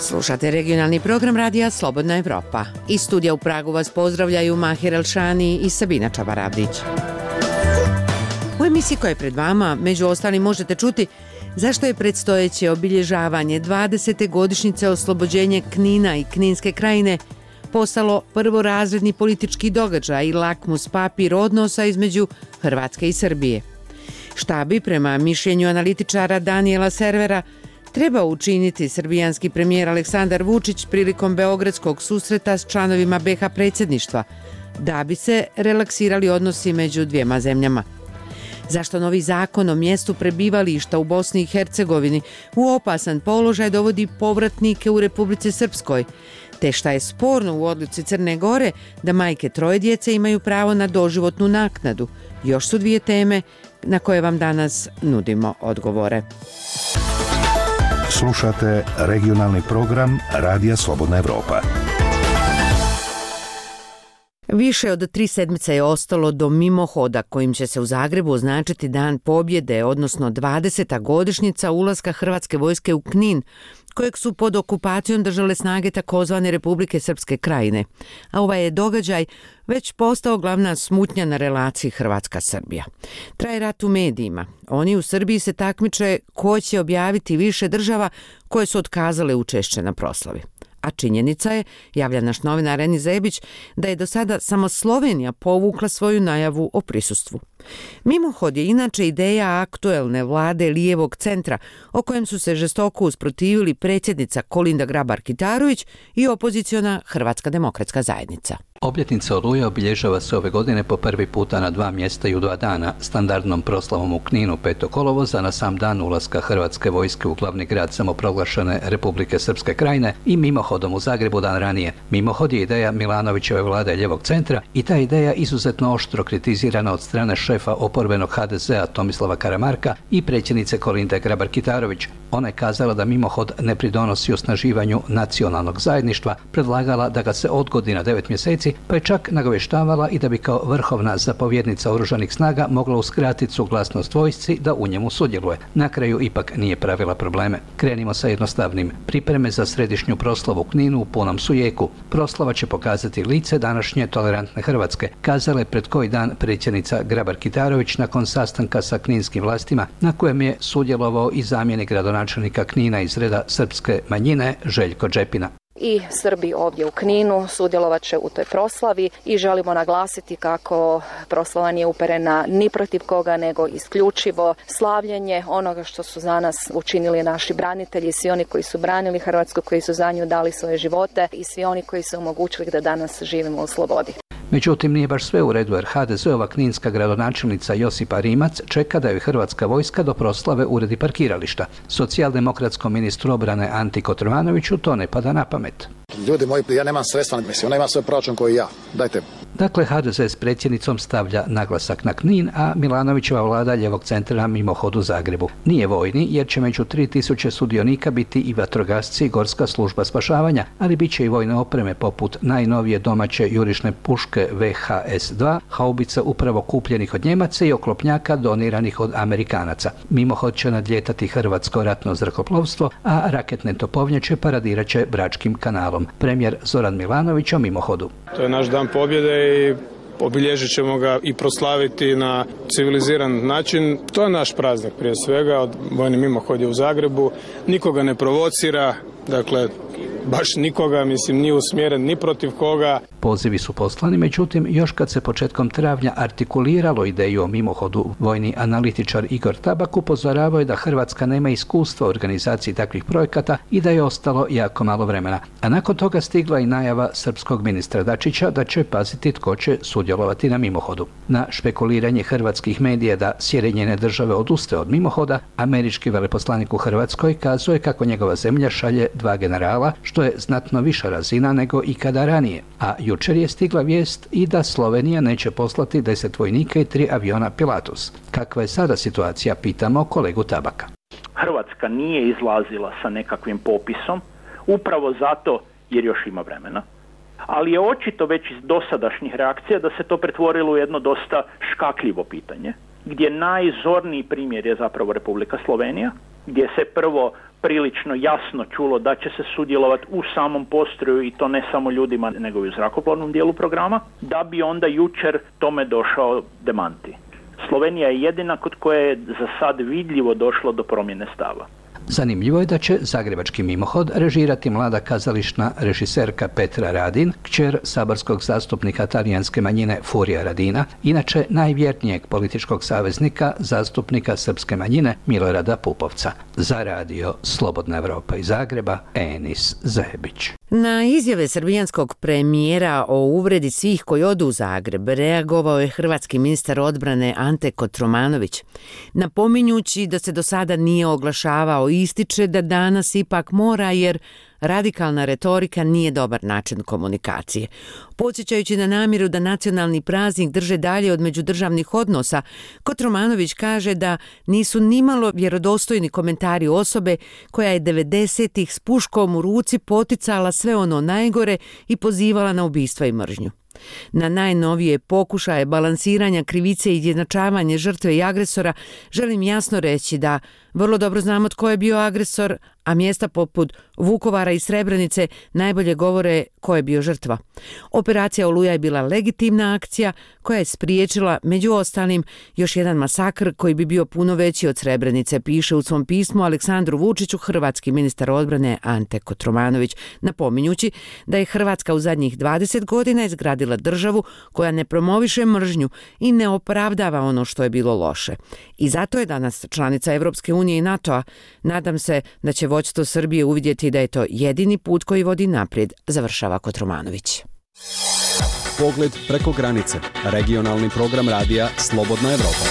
Slušate regionalni program radija Slobodna Evropa. Iz studija u Pragu vas pozdravljaju Mahir Elšani i Sabina Čabaravdić. U emisiji koja je pred vama, među ostalim, možete čuti zašto je predstojeće obilježavanje 20. godišnjice oslobođenja Knina i Kninske krajine postalo prvorazredni politički događaj i lakmus papir odnosa između Hrvatske i Srbije. Šta bi, prema mišljenju analitičara Danijela Servera, treba učiniti srbijanski premijer Aleksandar Vučić prilikom beogradskog susreta s članovima BiH predsjedništva, da bi se relaksirali odnosi među dvijema zemljama? Zašto novi zakon o mjestu prebivališta u Bosni i Hercegovini u opasan položaj dovodi povratnike u Republici Srpskoj? Te šta je sporno u odluci Crne Gore da majke troje djece imaju pravo na doživotnu naknadu? Još su dvije teme na koje vam danas nudimo odgovore. Slušate regionalni program Radija Slobodna Evropa. Više od 3 sedmice je ostalo do mimohoda kojim će se u Zagrebu označiti Dan pobjede, odnosno 20. godišnjica ulaska Hrvatske vojske u Knin, kojeg su pod okupacijom držale snage takozvane Republike Srpske krajine. A ovaj je događaj već postao glavna smutnja na relaciji Hrvatska-Srbija. Traje rat u medijima. Oni u Srbiji se takmiče ko će objaviti više država koje su otkazale učešće na proslavi. A činjenica je, javlja naš novinar Eni Zebić, da je do sada samo Slovenija povukla svoju najavu o prisustvu. Mimohod je inače ideja aktuelne vlade lijevog centra, o kojem su se žestoko usprotivili predsjednica Kolinda Grabar-Kitarović i opoziciona Hrvatska demokratska zajednica. Obljetnica Oluje obilježava se ove godine po prvi puta na 2 mjesta i u 2 dana, standardnom proslavom u Kninu 5. kolovoza na sam dan ulaska Hrvatske vojske u glavni grad samoproglašene Republike Srpske krajine i mimohodom u Zagrebu dan ranije. Mimohod je ideja Milanovićeve vlade lijevog centra i ta ideja izuzetno oštro kritizirana od strane šefa oporbenog HDZ-a Tomislava Karamarka i predsjednice Kolinde Grabar-Kitarović. Ona je kazala da mimohod ne pridonosi osnaživanju nacionalnog zajedništva, predlagala da ga se odgodi na 9 mjeseci, pa je čak nagovještavala i da bi kao vrhovna zapovjednica oružanih snaga mogla uskratiti suglasnost vojsci da u njemu sudjeluje. Na kraju ipak nije pravila probleme. Krenimo sa jednostavnim. Pripreme za središnju proslavu u Kninu u punom su jeku. Proslava će pokazati lice današnje tolerantne Hrvatske, kazala je pred koji dan predsjednica Grabar-Kitarović nakon sastanka sa kninskim vlastima, na kojem je sudjelovao i zamjenik gradonačelnika Knina iz reda srpske manjine Željko Džepina. I Srbi ovdje u Kninu sudjelovat će u toj proslavi i želimo naglasiti kako proslava nije uperena ni protiv koga, nego isključivo slavljenje onoga što su za nas učinili naši branitelji, svi oni koji su branili Hrvatsku, koji su za nju dali svoje živote i svi oni koji su omogućili da danas živimo u slobodi. Međutim, nije baš sve u redu jer HDZ-ova kninska gradonačelnica Josipa Rimac čeka da joj Hrvatska vojska do proslave uredi parkirališta. Socijaldemokratskom ministru obrane Anti Kotromanoviću to ne pada na pamet. Ljudi moji, ja nemam sredstva, ona ima svoj proračun koji ja. Dajte. Dakle, HDZ s predsjednicom stavlja naglasak na Knin, a Milanovićeva vlada lijevog centra na mimohod u Zagrebu. Nije vojni jer će među 3000 sudionika biti i vatrogasci i gorska služba spašavanja, ali bit će i vojne opreme poput najnovije domaće jurišne puške VHS-2, haubica upravo kupljenih od Njemaca i oklopnjaka doniranih od Amerikanaca. Mimohod će nadljetati hrvatsko ratno zrakoplovstvo, a raketne topovnjače paradirat će Bračkim kanalom. Premijer Zoran Milanović o mimohodu. To je naš dan pobjede i obilježit ćemo ga i proslaviti na civiliziran način. To je naš praznik prije svega, vojni mimohod je u Zagrebu, nikoga ne provocira, dakle baš nikoga, nije usmjeren ni protiv koga. Pozivi su poslani, međutim, još kad se početkom travnja artikuliralo ideju o mimohodu, vojni analitičar Igor Tabak upozoravao je da Hrvatska nema iskustva u organizaciji takvih projekata i da je ostalo jako malo vremena. A nakon toga stigla i najava srpskog ministra Dačića da će paziti tko će sudjelovati na mimohodu. Na špekuliranje hrvatskih medija da Sjedinjene Države odustaje od mimohoda, američki veleposlanik u Hrvatskoj kazuje kako njegova zemlja šalje 2 generala, što je znatno viša razina nego ikada ranije. A jučer je stigla vijest i da Slovenija neće poslati 10 vojnika i 3 aviona Pilatus. Kakva je sada situacija, pitamo kolegu Tabaka. Hrvatska nije izlazila sa nekakvim popisom, upravo zato jer još ima vremena. Ali je očito već iz dosadašnjih reakcija da se to pretvorilo u jedno dosta škakljivo pitanje, gdje najzorniji primjer je zapravo Republika Slovenija, gdje se prvo prilično jasno čulo da će se sudjelovati u samom postroju i to ne samo ljudima nego i u zrakoplovnom dijelu programa, da bi onda jučer tome došao demanti. Slovenija je jedina kod koje je za sad vidljivo došlo do promjene stava. Zanimljivo je da će Zagrebački mimohod režirati mlada kazališna režiserka Petra Radin, kćer saborskog zastupnika talijanske manjine Furija Radina, inače najvjernijeg političkog saveznika zastupnika srpske manjine Milorada Pupovca. Za radio Slobodna Evropa iz Zagreba, Enis Zebić. Na izjave srbijanskog premijera o uvredi svih koji odu u Zagreb reagovao je hrvatski ministar odbrane Ante Kotromanović. Napominjući da se do sada nije oglašavao, ističe da danas ipak mora jer radikalna retorika nije dobar način komunikacije. Podsjećajući na namjeru da nacionalni praznik drže dalje od međudržavnih odnosa, Kotromanović kaže da nisu nimalo vjerodostojni komentari osobe koja je 90-ih s puškom u ruci poticala sve ono najgore i pozivala na ubistva i mržnju. Na najnovije pokušaje balansiranja krivice i izjednačavanje žrtve i agresora želim jasno reći da vrlo dobro znamo tko je bio agresor, a mjesta poput Vukovara i Srebrenice najbolje govore ko je bio žrtva. Operacija Oluja je bila legitimna akcija koja je spriječila, među ostalim, još jedan masakr koji bi bio puno veći od Srebrenice, piše u svom pismu Aleksandru Vučiću hrvatski ministar odbrane Ante Kotromanović, napominjući da je Hrvatska u zadnjih 20 godina izgradila državu koja ne promoviše mržnju i ne opravdava ono što je bilo loše. I zato je danas članica Evropske unije i NATO-a. Nadam se da će vođstvo Srbije uvidjeti da je to jedini put koji vodi naprijed, završava Kotromanović. Pogled preko granice. Regionalni program radija Slobodna Evropa.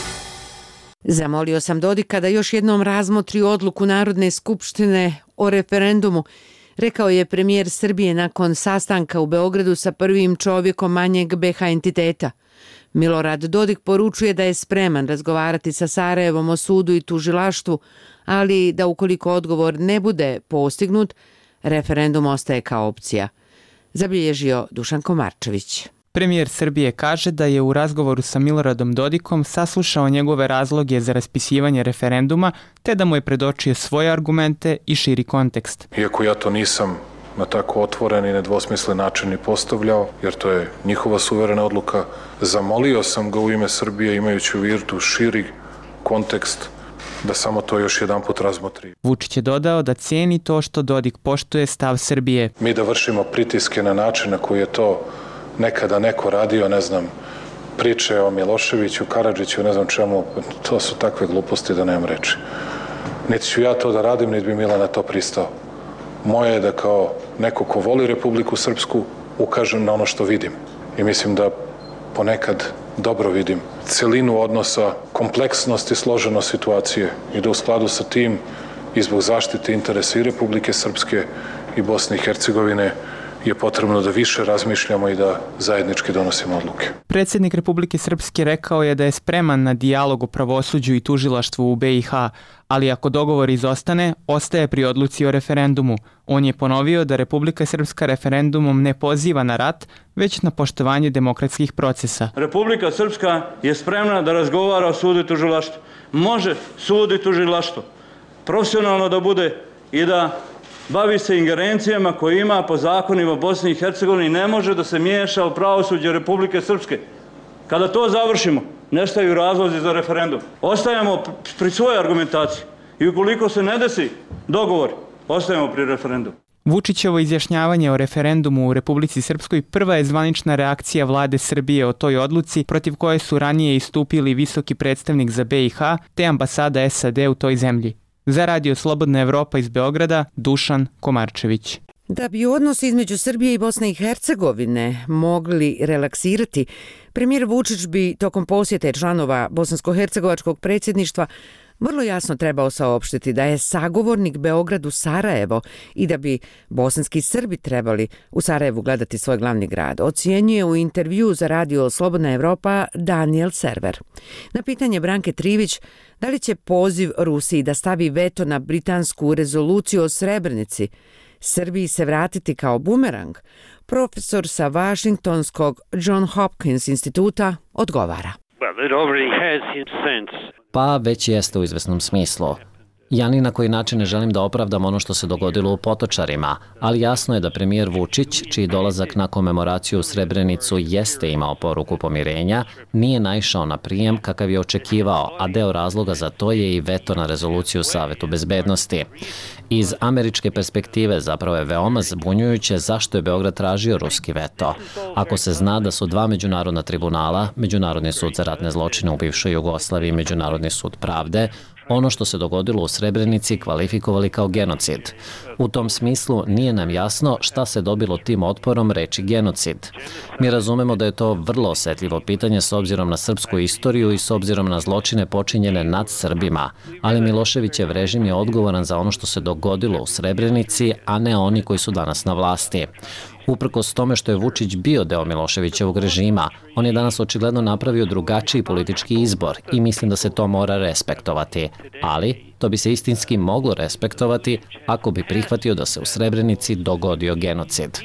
Zamolio sam Dodika da još jednom razmotri odluku Narodne skupštine o referendumu, rekao je premijer Srbije nakon sastanka u Beogradu sa prvim čovjekom manjeg BiH entiteta. Milorad Dodik poručuje da je spreman razgovarati sa Sarajevom o sudu i tužilaštvu, ali da ukoliko odgovor ne bude postignut, referendum ostaje kao opcija. Zabilježio Dušan Komarčević. Premijer Srbije kaže da je u razgovoru sa Miloradom Dodikom saslušao njegove razloge za raspisivanje referenduma, te da mu je predočio svoje argumente i širi kontekst. Iako ja to nisam na tako otvoren i nedvosmislen način ni postavljao, jer to je njihova suverena odluka, zamolio sam ga u ime Srbije, imajući u vidu širi kontekst, da samo to još jedan put razmotri. Vučić je dodao da cijeni to što Dodik poštuje stav Srbije. Mi da vršimo pritiske na način na koji je to nekada neko radio, ne znam, priče o Miloševiću, Karadžiću, ne znam čemu, to su takve gluposti da nemam reči. Niti ću ja to da radim, niti bi Milan na to pristao. Moje je da kao neko ko voli Republiku Srpsku ukažem na ono što vidim. I mislim da ponekad dobro vidim celinu odnosa, kompleksnost i složenost situacije i da u skladu sa tim i zbog zaštite interesa i Republike Srpske i Bosne i Hercegovine je potrebno da više razmišljamo i da zajednički donosimo odluke. Predsjednik Republike Srpske rekao je da je spreman na dijalog o pravosuđu i tužilaštvu u BiH, ali ako dogovor izostane, ostaje pri odluci o referendumu. On je ponovio da Republika Srpska referendumom ne poziva na rat, već na poštovanje demokratskih procesa. Republika Srpska je spremna da razgovara o sudu i tužilaštvu. Može sud i tužilaštvo profesionalno da bude i da bavi se ingerencijama koje ima po zakonima Bosne i Hercegovine i ne može da se miješa u pravosuđe Republike Srpske. Kada to završimo, nestaju razlozi za referendum. Ostajemo pri svojoj argumentaciji i ukoliko se ne desi dogovor, ostajemo pri referendumu. Vučićevo izjašnjavanje o referendumu u Republici Srpskoj prva je zvanična reakcija vlade Srbije o toj odluci, protiv koje su ranije istupili visoki predstavnik za BiH te ambasada SAD u toj zemlji. Za radio Slobodna Evropa iz Beograda, Dušan Komarčević. Da bi odnos između Srbije i Bosne i Hercegovine mogli relaksirati, premijer Vučić bi tokom posjete članova bosansko-hercegovačkog predsjedništva vrlo jasno trebao saopštiti da je sagovornik Beogradu Sarajevo i da bi bosanski Srbi trebali u Sarajevu gledati svoj glavni grad, ocjenjuje u intervju za radio Slobodna Evropa Daniel Server. Na pitanje Branke Trivić da li će poziv Rusiji da stavi veto na britansku rezoluciju o Srebrenici Srbiji se vratiti kao bumerang, profesor sa Washingtonskog John Hopkins instituta odgovara. Pa već jeste u izvesnom smislu. Ja ni na koji način ne želim da opravdam ono što se dogodilo u Potočarima, ali jasno je da premijer Vučić, čiji dolazak na komemoraciju u Srebrenicu jeste imao poruku pomirenja, nije naišao na prijem kakav je očekivao, a deo razloga za to je i veto na rezoluciju Savetu bezbednosti. Iz američke perspektive zapravo je veoma zbunjujuće zašto je Beograd tražio ruski veto. Ako se zna da su dva međunarodna tribunala, Međunarodni sud za ratne zločine u bivšoj Jugoslaviji i Međunarodni sud pravde, ono što se dogodilo u Srebrenici kvalifikovali kao genocid. U tom smislu nije nam jasno šta se dobilo tim otporom reči genocid. Mi razumemo da je to vrlo osetljivo pitanje s obzirom na srpsku istoriju i s obzirom na zločine počinjene nad Srbima, ali Miloševićev režim je odgovoran za ono što se dogodilo u Srebrenici, a ne oni koji su danas na vlasti. Uprkos tome što je Vučić bio deo Miloševićevog režima, on je danas očigledno napravio drugačiji politički izbor i mislim da se to mora respektovati. Ali to bi se istinski moglo respektovati ako bi prihvatio da se u Srebrenici dogodio genocid.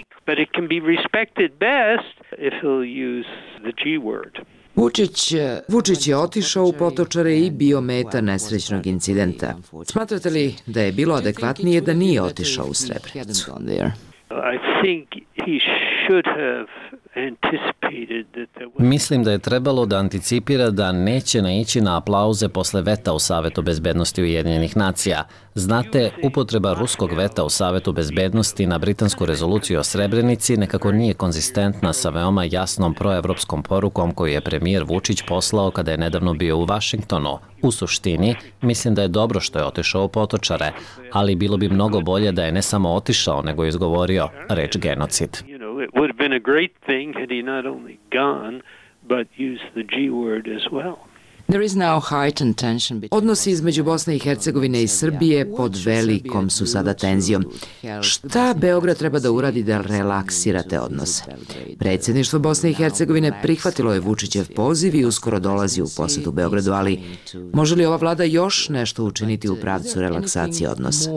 Vučić je otišao u Potočare i bio meta nesrećnog incidenta. Smatrate li da je bilo adekvatnije da nije otišao u Srebrenicu? Mislim da je trebalo da anticipira da neće naići na aplauze posle veta u Savetu bezbednosti Ujedinjenih nacija. Znate, upotreba ruskog veta u Savetu bezbednosti na britansku rezoluciju o Srebrenici nekako nije konzistentna sa veoma jasnom proevropskom porukom koju je premijer Vučić poslao kada je nedavno bio u Vašingtonu. U suštini, mislim da je dobro što je otišao u Potočare, ali bilo bi mnogo bolje da je ne samo otišao, nego je izgovorio reč genocid. It would have been a great thing had he not only gone, but used the G word as well. Odnosi između Bosne i Hercegovine i Srbije pod velikom su sada tenzijom. Šta Beograd treba da uradi da relaksira te odnose? Predsjedništvo Bosne i Hercegovine prihvatilo je Vučićev poziv i uskoro dolazi u posetu Beogradu, ali može li ova vlada još nešto učiniti u pravcu relaksacije odnosa?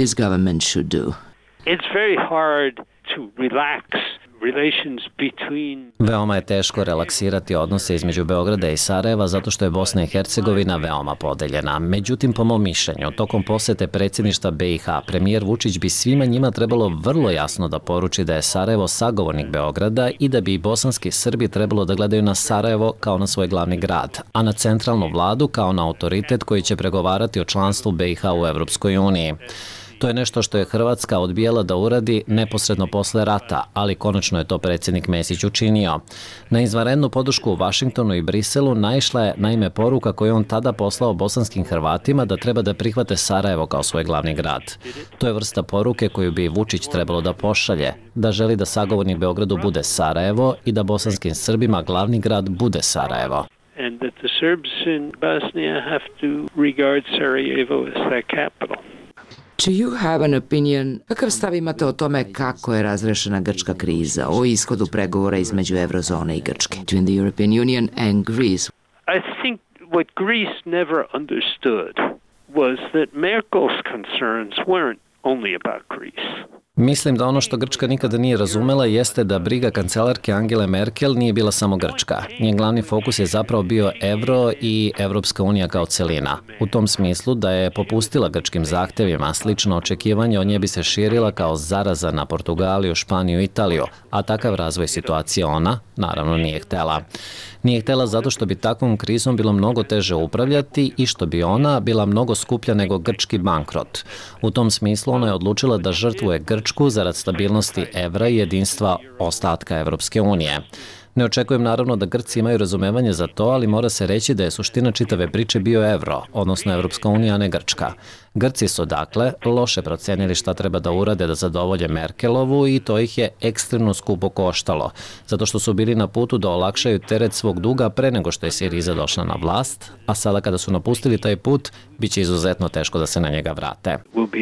It's very hard to relax relations between... Veoma je teško relaksirati odnose između Beograda i Sarajeva zato što je Bosna i Hercegovina veoma podeljena. Međutim, po mom mišljenju, tokom posete predsjedništva BiH, premijer Vučić bi svima njima trebalo vrlo jasno da poruči da je Sarajevo sagovornik Beograda i da bi i bosanski Srbi trebalo da gledaju na Sarajevo kao na svoj glavni grad, a na centralnu vladu kao na autoritet koji će pregovarati o članstvu BiH u Evropskoj uniji. To je nešto što je Hrvatska odbijala da uradi neposredno posle rata, ali konačno je to predsjednik Mesić učinio. Na izvanrednu podršku u Vašingtonu i Briselu naišla je naime poruka koju on tada poslao bosanskim Hrvatima da treba da prihvate Sarajevo kao svoj glavni grad. To je vrsta poruke koju bi Vučić trebalo da pošalje, da želi da sagovornik Beogradu bude Sarajevo i da bosanskim Srbima glavni grad bude Sarajevo. And that the Serbs in Bosnia have to regard Sarajevo as their capital. Do you have an opinion? Kakav stav imate o tome kako je razrešena grčka kriza, o ishodu pregovora između Eurozone i Grčke? Between the European Union and Greece. I think what Greece never understood was that Merkel's concerns weren't only about Greece. Mislim da ono što Grčka nikada nije razumela jeste da briga kancelarke Angele Merkel nije bila samo Grčka. Njen glavni fokus je zapravo bio evro i Evropska unija kao celina. U tom smislu da je popustila grčkim zahtevima, slično očekivanje od nje bi se širila kao zaraza na Portugaliju, Španiju i Italiju, a takav razvoj situacije ona, naravno, nije htela. Nije htela zato što bi takvom krizom bilo mnogo teže upravljati i što bi ona bila mnogo skuplja nego grčki bankrot. U tom smislu ona je odlučila da žrtvuje Grčku zarad stabilnosti evra i jedinstva ostatka Evropske unije. Ne očekujem naravno da Grci imaju razumevanje za to, ali mora se reći da je suština čitave priče bio evro, odnosno Evropska unija, a ne Grčka. Grci su dakle loše procenili šta treba da urade da zadovolje Merkelovu i to ih je ekstremno skupo koštalo, zato što su bili na putu da olakšaju teret svog duga pre nego što je Siriza došla na vlast, a sada kada su napustili taj put, bit će izuzetno teško da se na njega vrate.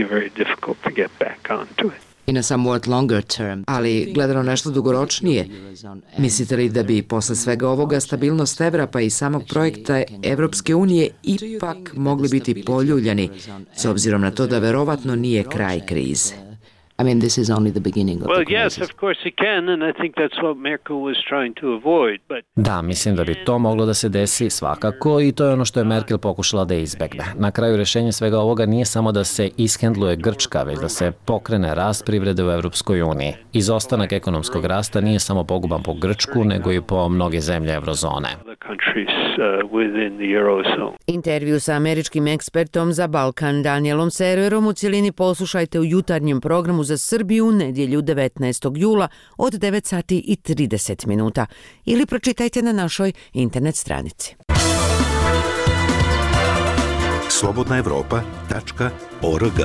In a somewhat longer term, ali gledano nešto dugoročnije, mislite li da bi posle svega ovoga stabilnost evra pa i samog projekta Evropske unije ipak mogli biti poljuljani, s obzirom na to da verovatno nije kraj krize? I mean, this is only the beginning of the crisis. Well, yes, of course it can, and I think that's what Merkel was trying to avoid. Da, mislim da bi to moglo da se desi svakako i to je ono što je Merkel pokušala da izbegne. Na kraju rešenje svega ovoga nije samo da se ishendluje Grčka, već da se pokrene rast privrede u Evropskoj uniji. Izostanak ekonomskog rasta nije samo poguban po Grčku, nego i po mnoge zemlje eurozone. Intervju sa američkim ekspertom za Balkan Danielom Serverom u cijelini poslušajte u jutarnjem programu za Srbiju u nedjelju 19. jula od 9 sati i 30 minuta ili pročitajte na našoj internet stranici. slobodnaevropa.org.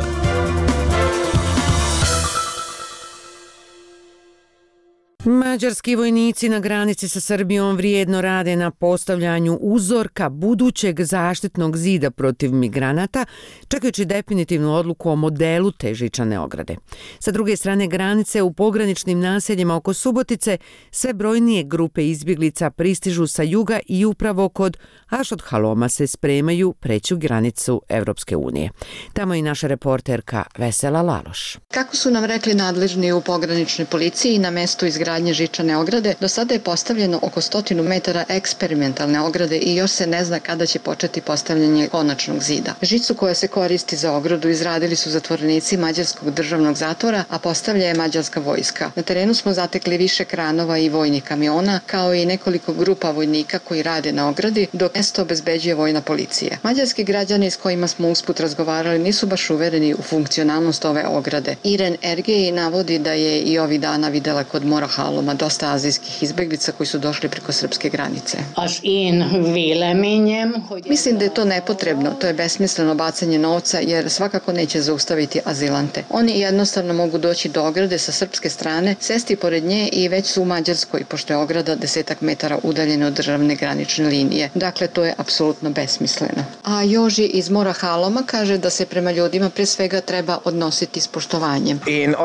Mađarski vojnici na granici sa Srbijom vrijedno rade na postavljanju uzorka budućeg zaštitnog zida protiv migranata, čekajući definitivnu odluku o modelu te žičane ograde. Sa druge strane granice, u pograničnim naseljima oko Subotice sve brojnije grupe izbjeglica pristižu sa juga i upravo kod Ašodhaloma se spremaju preći granicu Evropske unije. Tamo je i naša reporterka Vesela Laloš. Kako su nam rekli nadležni u pograničnoj policiji, na mestu izgradnje žičane ograde do sada je postavljeno oko 100 metara eksperimentalne ograde i još se ne zna kada će početi postavljanje konačnog zida. Žicu koja se koristi za ogradu izradili su zatvorenici Mađarskog državnog zatvora, a postavlja je mađarska vojska. Na terenu smo zatekli više kranova i vojnih kamiona, kao i nekoliko grupa vojnika koji rade na ogradi, dok mesto obezbeđuje vojna policija. Mađarski građani s kojima smo usput razgovarali nisu baš uvereni u funkcionalnost ove ograde. Iren Ergej navodi da je i ovih dana videla kod Mora Haloma dosta azijskih izbeglica koji su došli preko srpske granice. Mislim da je to nepotrebno, to je besmisleno bacanje novca jer svakako neće zaustaviti azilante. Oni jednostavno mogu doći do ograde sa srpske strane, sesti pored nje i već su u Mađarskoj, pošto je ograda 10 metara udaljena od državne granične linije. Dakle, to je apsolutno besmisleno. A Joži iz Mora Haloma kaže da se prema ljudima pre svega treba odnositi s poštovanjem.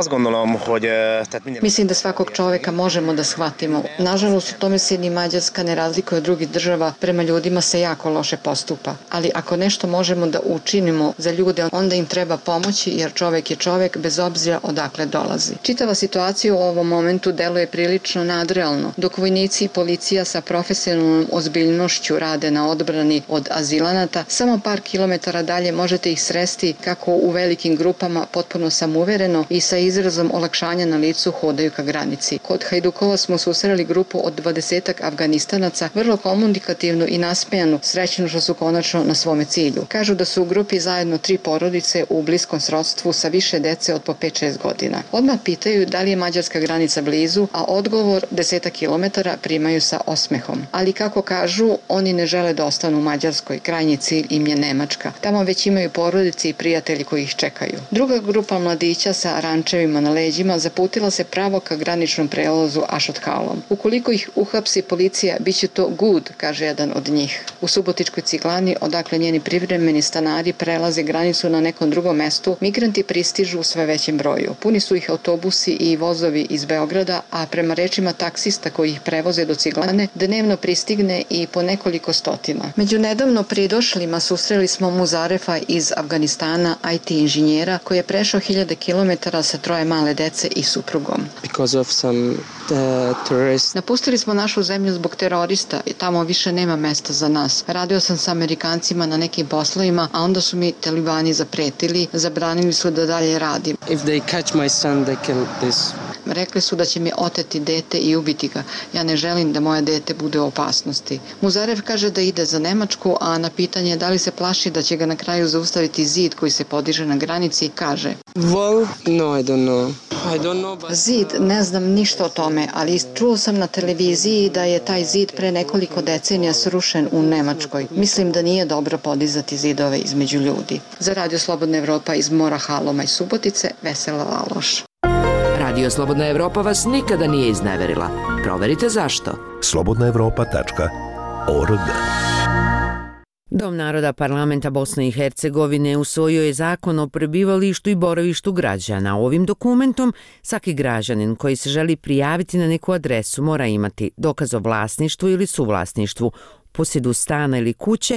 Mislim da svakog čoveka možemo da shvatimo. Nažalost, u tome se ni Mađarska ne razlikuje od drugih država, prema ljudima se jako loše postupa. Ali ako nešto možemo da učinimo za ljude, onda im treba pomoći jer čovek je čovek bez obzira odakle dolazi. Čitava situacija u ovom momentu deluje prilično nadrealno. Dok vojnici i policija sa profesionalnom ozbiljnošću rade na odbrani od azilanata, samo par kilometara dalje možete ih sresti kako u velikim grupama potpuno samouvereno i sa izrazom olakšanja na licu hodaju ka granici. Kod Hajdukova smo susreli grupu od 20 Afganistanaca, vrlo komunikativnu i nasmejanu, srećno što su konačno na svome cilju. Kažu da su u grupi zajedno 3 porodice u bliskom srodstvu sa više dece od po 5-6 godina. Odmah pitaju da li je mađarska granica blizu, a odgovor 10 kilometara primaju sa osmehom. Ali kako kažu, oni ne žele da ostanu u Mađarskoj, krajnji cilj im je Nemačka. Tamo već imaju porodice i prijatelji koji ih čekaju. Druga grupa mladića sa rančevima na leđima zaputila se pravo ka graničnom prelazu Ašodhalom. Ukoliko ih uhapsi policija, bit će to good, kaže jedan od njih. U Subotičkoj Ciglani, odakle njeni privremeni stanari prelaze granicu na nekom drugom mestu, migranti pristižu u sve većem broju. Puni su ih autobusi i vozovi iz Beograda, a prema rečima taksista koji ih prevoze do Ciglane, dnevno pristigne i po nekoliko stotina. Među nedavno pridošlima susreli smo Muzarefa iz Afganistana, IT inženjera, koji je prešao 1000 kilometara sa 3 male dece i suprugom. Napustili smo našu zemlju zbog terorista i tamo više nema mesta za nas. Radio sam sa Amerikancima na nekim poslovima, a onda su mi talibani zapretili, zabranili su da dalje radim. Rekli su da će mi oteti dete i ubiti ga. Ja ne želim da moje dete bude u opasnosti. Muzarev kaže da ide za Nemačku, a na pitanje da li se plaši da će ga na kraju zaustaviti zid koji se podiže na granici, kaže: Zid, ne znam ništa o tome, ali čuo sam na televiziji da je taj zid pre nekoliko decenija srušen u Nemačkoj. Mislim da nije dobro podizati zidove između ljudi. Za Radio Slobodna Evropa iz Mora Haloma i Subotice, Vesela Laloš. Radio Slobodna Evropa vas nikada nije izneverila. Proverite zašto. slobodnaevropa.org. Dom naroda parlamenta Bosne i Hercegovine usvojio je zakon o prebivalištu i boravištu građana. Ovim dokumentom svaki građanin koji se želi prijaviti na neku adresu mora imati dokaz o vlasništvu ili suvlasništvu, posjedu stana ili kuće,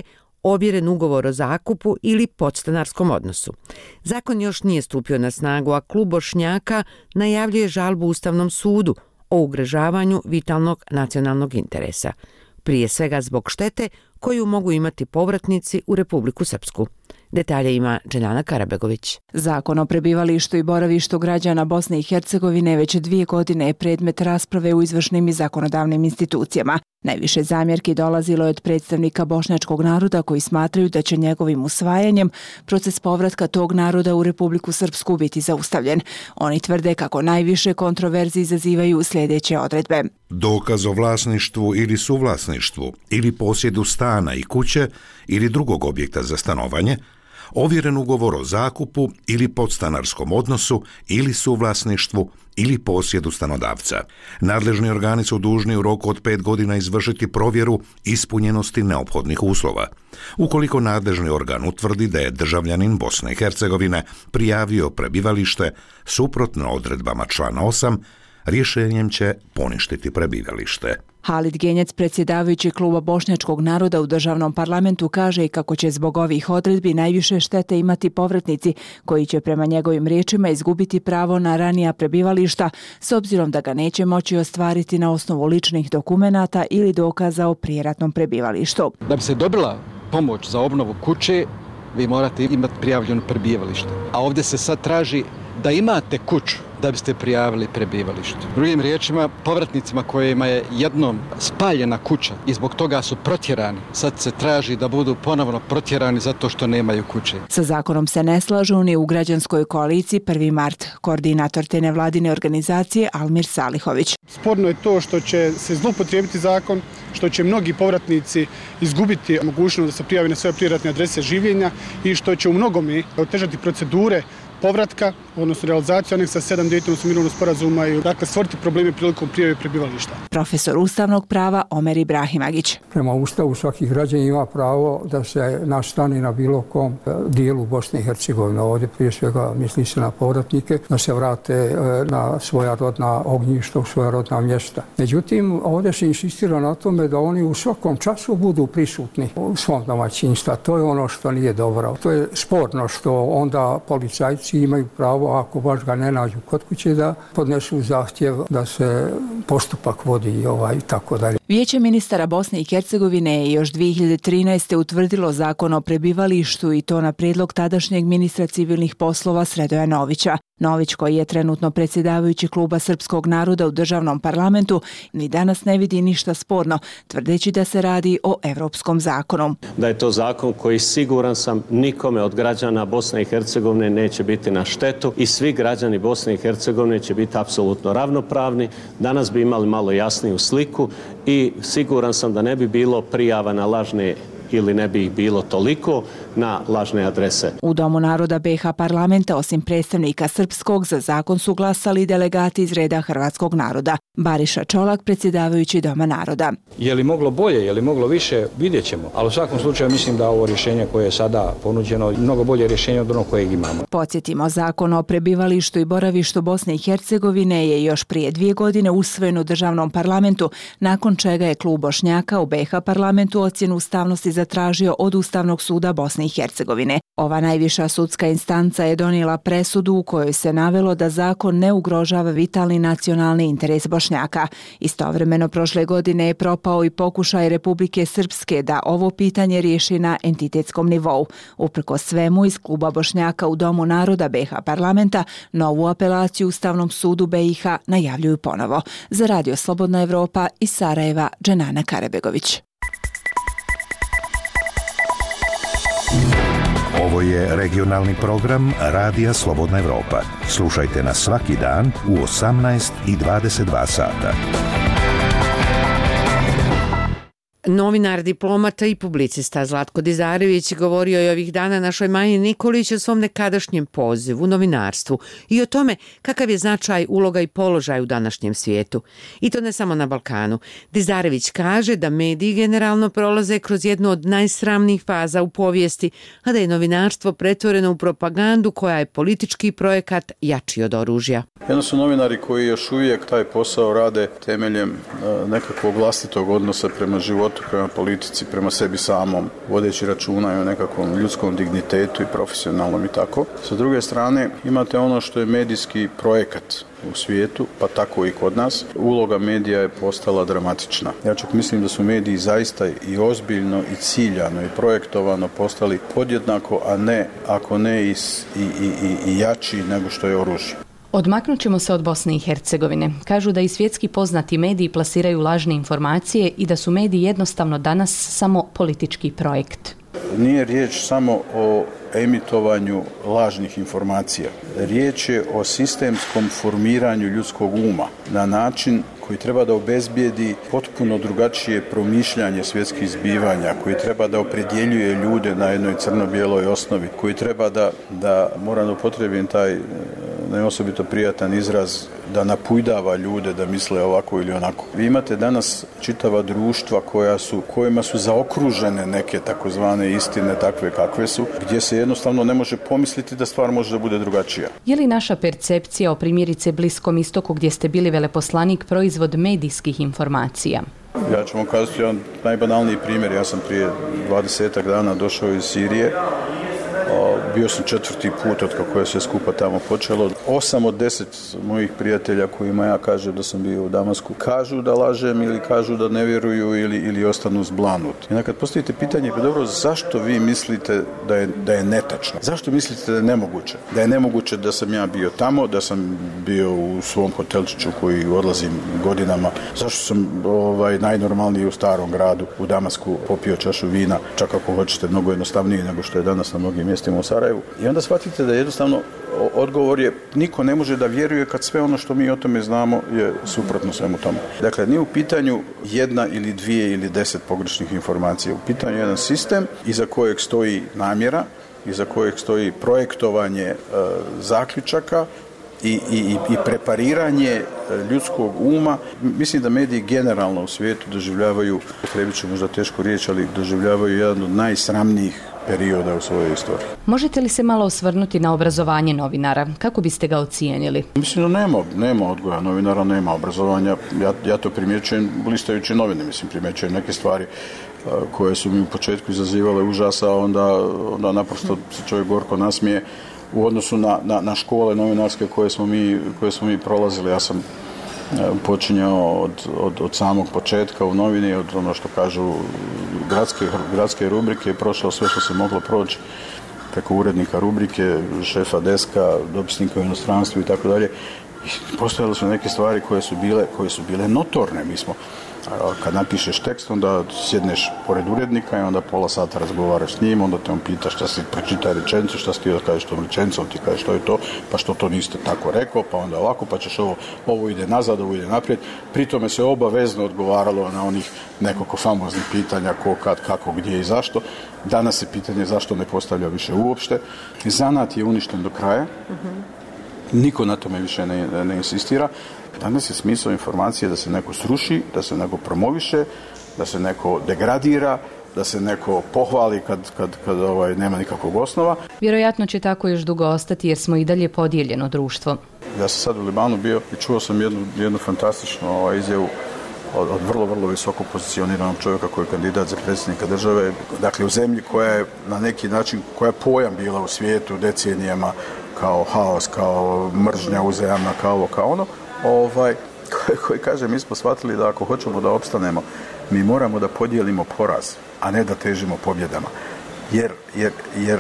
ovjeren ugovor o zakupu ili podstanarskom odnosu. Zakon još nije stupio na snagu, a klub Bošnjaka najavljuje žalbu Ustavnom sudu o ugrožavanju vitalnog nacionalnog interesa, prije svega zbog štete koju mogu imati povratnici u Republiku Srpsku. Detalje ima Dženana Karabegović. Zakon o prebivalištu i boravištu građana Bosne i Hercegovine već 2 godine je predmet rasprave u izvršnim i zakonodavnim institucijama. Najviše zamjerki dolazilo je od predstavnika bošnjačkog naroda koji smatraju da će njegovim usvajanjem proces povratka tog naroda u Republiku Srpsku biti zaustavljen. Oni tvrde kako najviše kontroverzi izazivaju sljedeće odredbe. Dokaz o vlasništvu ili suvlasništvu ili posjedu stana i kuće ili drugog objekta za stanovanje, ovjeren ugovor o zakupu ili podstanarskom odnosu ili suvlasništvu ili posjedu stanodavca. Nadležni organi su dužni u roku od 5 godina izvršiti provjeru ispunjenosti neophodnih uslova. Ukoliko nadležni organ utvrdi da je državljanin Bosne i Hercegovine prijavio prebivalište suprotno odredbama člana 8, rješenjem će poništiti prebivalište. Halid Genjec, predsjedavajući kluba bošnjačkog naroda u državnom parlamentu, kaže i kako će zbog ovih odredbi najviše štete imati povratnici koji će prema njegovim riječima izgubiti pravo na ranija prebivališta s obzirom da ga neće moći ostvariti na osnovu ličnih dokumenata ili dokaza o prijeratnom prebivalištu. Da bi se dobila pomoć za obnovu kuće, vi morate imati prijavljeno prebivalište. A ovdje se sad traži da imate kuću da biste prijavili prebivalište. Drugim riječima, povratnicima kojima je jednom spaljena kuća i zbog toga su protjerani, sad se traži da budu ponovno protjerani zato što nemaju kuće. Sa zakonom se ne slažu ni u građanskoj koaliciji 1. mart, koordinator te nevladine organizacije Almir Salihović. Sporno je to što će se zloupotrijebiti zakon, što će mnogi povratnici izgubiti mogućnost da se prijave na svoje prijeratne adrese življenja i što će u mnogome otežati procedure povratka, odnosno realizaciju aneksa 7 Dejtonskog mirovnog sporazuma i dakle stvoriti probleme prilikom prijave prebivališta. Profesor ustavnog prava Omer Ibrahimagić. Prema Ustavu svaki građanin ima pravo da se nastani na bilo kom dijelu Bosne i Hercegovine. Ovdje prije svega misli se na povratnike, da se vrate na svoja rodna ognjišta, u svoja rodna mjesta. Međutim, ovdje se insistira na tome da oni u svakom času budu prisutni u svom domaćinstvu. To je ono što nije dobro. To je sporno što onda policajci imaju pravo, ako baš ga ne nađu kod kuće, da podnesu zahtjev da se postupak vodi i tako dalje. Vijeće ministara Bosne i Hercegovine je još 2013. utvrdilo zakon o prebivalištu i to na prijedlog tadašnjeg ministra civilnih poslova Sredoja Novića. Nović, koji je trenutno predsjedavajući kluba srpskog naroda u državnom parlamentu, ni danas ne vidi ništa sporno, tvrdeći da se radi o europskom zakonu. Da je to zakon koji, siguran sam, nikome od građana Bosne i Hercegovine neće biti na štetu i svi građani Bosne i Hercegovine će biti apsolutno ravnopravni. Danas bi imali malo jasniju sliku i siguran sam da ne bi bilo prijava na lažne ili ne bi ih bilo toliko na lažne adrese. U Domu naroda BiH parlamenta, osim predstavnika srpskog, za zakon su glasali delegati iz reda hrvatskog naroda. Bariša Čolak, predsjedavajući Doma naroda. Je li moglo bolje, je li moglo više, vidjet ćemo. Ali u svakom slučaju mislim da ovo rješenje koje je sada ponuđeno mnogo bolje rješenje od onog kojeg imamo. Podsjetimo, zakon o prebivalištu i boravištu Bosne i Hercegovine je još prije 2 godine usvojen u državnom parlamentu, nakon čega je klub Bošnjaka u BiH parlamentu ocjenu ustavnosti zatražio od Ustavnog suda Bosne i Hercegovine. Ova najviša sudska instanca je donijela presudu u kojoj se navelo da zakon ne ugrožava vitalni nacionalni interes Bošnjaka. Istovremeno prošle godine je propao i pokušaj Republike Srpske da ovo pitanje riješi na entitetskom nivou. Uprkos svemu, iz kluba Bošnjaka u Domu naroda BiH parlamenta novu apelaciju Ustavnom sudu BiH najavljuju ponovo. Za Radio Slobodna Evropa iz Sarajeva, Dženana Karabegović. Ovo je regionalni program Radija Slobodna Evropa. Slušajte nas svaki dan u 18 i 22 sata. Novinar, diplomata i publicista Zlatko Dizarević govorio je ovih dana našoj Maji Nikolić o svom nekadašnjem pozivu, novinarstvu i o tome kakav je značaj, uloga i položaj u današnjem svijetu. I to ne samo na Balkanu. Dizarević kaže da mediji generalno prolaze kroz jednu od najsramnijih faza u povijesti, a da je novinarstvo pretvoreno u propagandu koja je politički projekat jači od oružja. Jedno su novinari koji još uvijek taj posao rade temeljem nekakvog vlastitog odnosa prema životu životu, prema politici, prema sebi samom, vodeći računa i o nekakvom ljudskom dignitetu i profesionalnom i tako. Sa druge strane, imate ono što je medijski projekat u svijetu, pa tako i kod nas. Uloga medija je postala dramatična. Ja čak mislim da su mediji zaista i ozbiljno i ciljano i projektovano postali podjednako, a ne, ako ne i jači nego što je oružje. Odmaknut ćemo se od Bosne i Hercegovine. Kažu da i svjetski poznati mediji plasiraju lažne informacije i da su mediji jednostavno danas samo politički projekt. Nije riječ samo o emitovanju lažnih informacija. Riječ je o sistemskom formiranju ljudskog uma na način koji treba da obezbijedi potpuno drugačije promišljanje svjetskih zbivanja, koji treba da opredjeljuje ljude na jednoj crno-bijeloj osnovi, koji treba da moram da upotrijebim taj neosobito prijatan izraz, da napujdava ljude da misle ovako ili onako. Vi imate danas čitava društva kojima su zaokružene neke takozvane istine takve kakve su, gdje se jednostavno ne može pomisliti da stvar može da bude drugačija. Je li naša percepcija o primjerice Bliskom istoku gdje ste bili veleposlanik proizvod medijskih informacija? Ja ću vam kazati jedan najbanalniji primjer. Ja sam prije 20 dana došao iz Sirije. Bio sam 4. put od kako je sve skupa tamo počelo. 8 od 10 mojih prijatelja kojima ja kažem da sam bio u Damasku kažu da lažem ili kažu da ne vjeruju ili ostanu zblanuti. I kad postavite pitanje, pa dobro, zašto vi mislite da je netačno? Zašto mislite da je nemoguće? Da je nemoguće da sam ja bio tamo, da sam bio u svom hotelčiću koji odlazim godinama? Zašto sam najnormalniji u starom gradu u Damasku popio čašu vina, čak ako hoćete mnogo jednostavnije nego što je danas na mnogim mjestima u Sarajevu? I onda shvatite da jednostavno odgovor je niko ne može da vjeruje kad sve ono što mi o tome znamo je suprotno svemu tome. Dakle, nije u pitanju jedna ili dvije ili 10 pogrešnih informacija. U pitanju je jedan sistem iza kojeg stoji namjera, iza kojeg stoji projektovanje zaključaka i prepariranje ljudskog uma. Mislim da mediji generalno u svijetu doživljavaju, potrebit ću možda tešku riječ, ali doživljavaju jedan od najsramnijih perioda u svojoj istoriji. Možete li se malo osvrnuti na obrazovanje novinara? Kako biste ga ocijenili? Mislim da nema odgoja novinara, nema obrazovanja. Ja to primjećujem listajući novine. Primjećujem neke stvari koje su mi u početku izazivale užasa, a onda naprosto se čovjek gorko nasmije u odnosu na škole novinarske koje smo mi prolazili. Ja sam počinjao od samog početka u novini, od ono što kažu gradske rubrike, prošao sve što se moglo proći preko urednika rubrike, šefa deska, dopisnika u inostranstvu i tako dalje. Postojale su neke stvari koje su bile notorne. Mi smo, kad napišeš tekst, onda sjedneš pored urednika i onda pola sata razgovaraš s njim, onda te on pita šta si pročitaj rečenicu, šta si ti da kažeš tom rečenicom, ti kažeš što je to, pa što to niste tako rekao, pa onda ovako, pa ćeš ovo ide nazad, ovo ide naprijed. Pri tome se obavezno odgovaralo na onih nekoliko famoznih pitanja ko, kad, kako, gdje i zašto. Danas se pitanje zašto ne postavlja više uopšte. Zanat je uništen do kraja. Niko na tome više ne insistira. Danas je smisao informacije da se neko sruši, da se neko promoviše, da se neko degradira, da se neko pohvali kad nema nikakvog osnova. Vjerojatno će tako još dugo ostati jer smo i dalje podijeljeno društvo. Ja sam sad u Libanu bio i čuo sam jednu fantastičnu izjavu od vrlo, vrlo visoko pozicioniranog čovjeka koji je kandidat za predsjednika države. Dakle, u zemlji koja je na neki način, koja je pojam bila u svijetu decenijama kao haos, kao mržnja uzajamna, kao ovo, kao ono, koji kaže, mi smo shvatili da ako hoćemo da opstanemo, mi moramo da podijelimo poraz, a ne da težimo pobjedama. Jer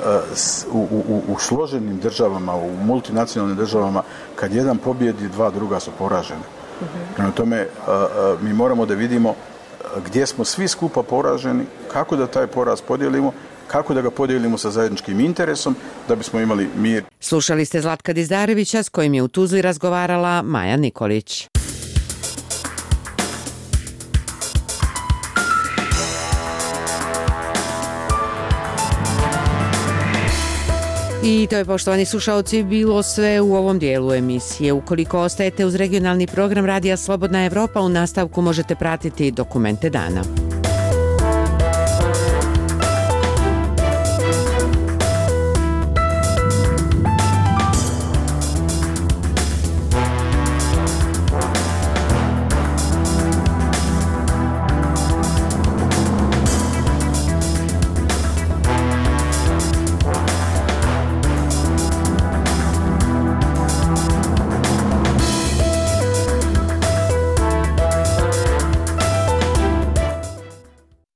u složenim državama, u multinacionalnim državama, kad jedan pobjedi, dva druga su poražene. Prema tome, mi moramo da vidimo gdje smo svi skupa poraženi, kako da taj poraz podijelimo, kako da ga podijelimo sa zajedničkim interesom da bismo imali mir. Slušali ste Zlatka Dizdarevića s kojim je u Tuzli razgovarala Maja Nikolić. I to je, poštovani slušalci, bilo sve u ovom dijelu emisije. Ukoliko ostajete uz regionalni program Radija Slobodna Evropa, u nastavku možete pratiti dokumente dana.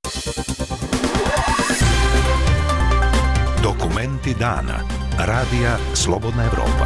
Dokumenti dana. Radija Slobodna Evropa.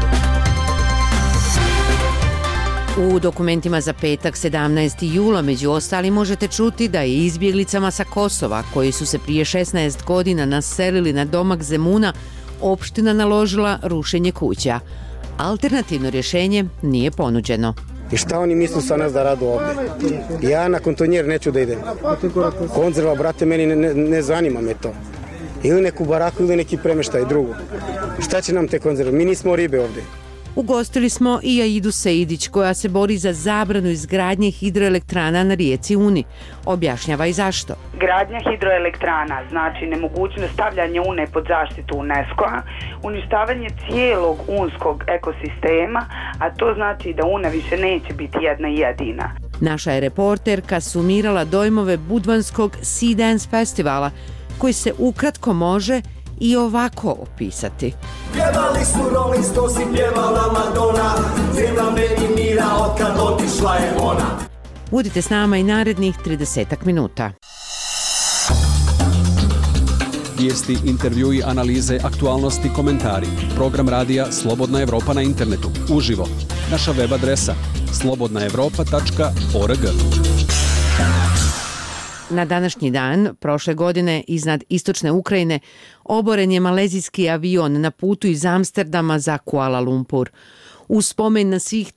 U dokumentima za petak 17. jula među ostali možete čuti da je izbjeglicama sa Kosova, koji su se prije 16 godina naselili na domak Zemuna, opština naložila rušenje kuća. Alternativno rješenje nije ponuđeno. I šta oni misle sa nas da radu ovdje? Ja na kontonjer neću da idem. Konzerva, brate, meni ne zanima me to. Ili neku baraku ili neki premeštaj drugo. Šta će nam te konzerve? Mi nismo ribe ovdje. Ugostili smo i Aidu Sejdić, koja se bori za zabranu izgradnje hidroelektrana na rijeci Uni. Objašnjava i zašto. Gradnja hidroelektrana znači nemogućnost stavljanja Une pod zaštitu UNESCO-a, uništavanje cijelog unskog ekosistema, a to znači da Una više neće biti jedna i jedina. Naša je reporterka sumirala dojmove budvanskog Sea Dance festivala, koji se ukratko može i ovako opisati. Pjevali su Rolling Stones i pjevala Madonna, zemlja meni mira otkad otišla je ona. Budite s nama i narednih 30 minuta. Vijesti, intervjui, analize, aktualnosti, komentari. Program radija Slobodna Evropa na internetu. Uživo. Naša web adresa slobodnaevropa.org. Na današnji dan, prošle godine, iznad istočne Ukrajine, oboren je malezijski avion na putu iz Amsterdama za Kuala Lumpur. U spomen na svih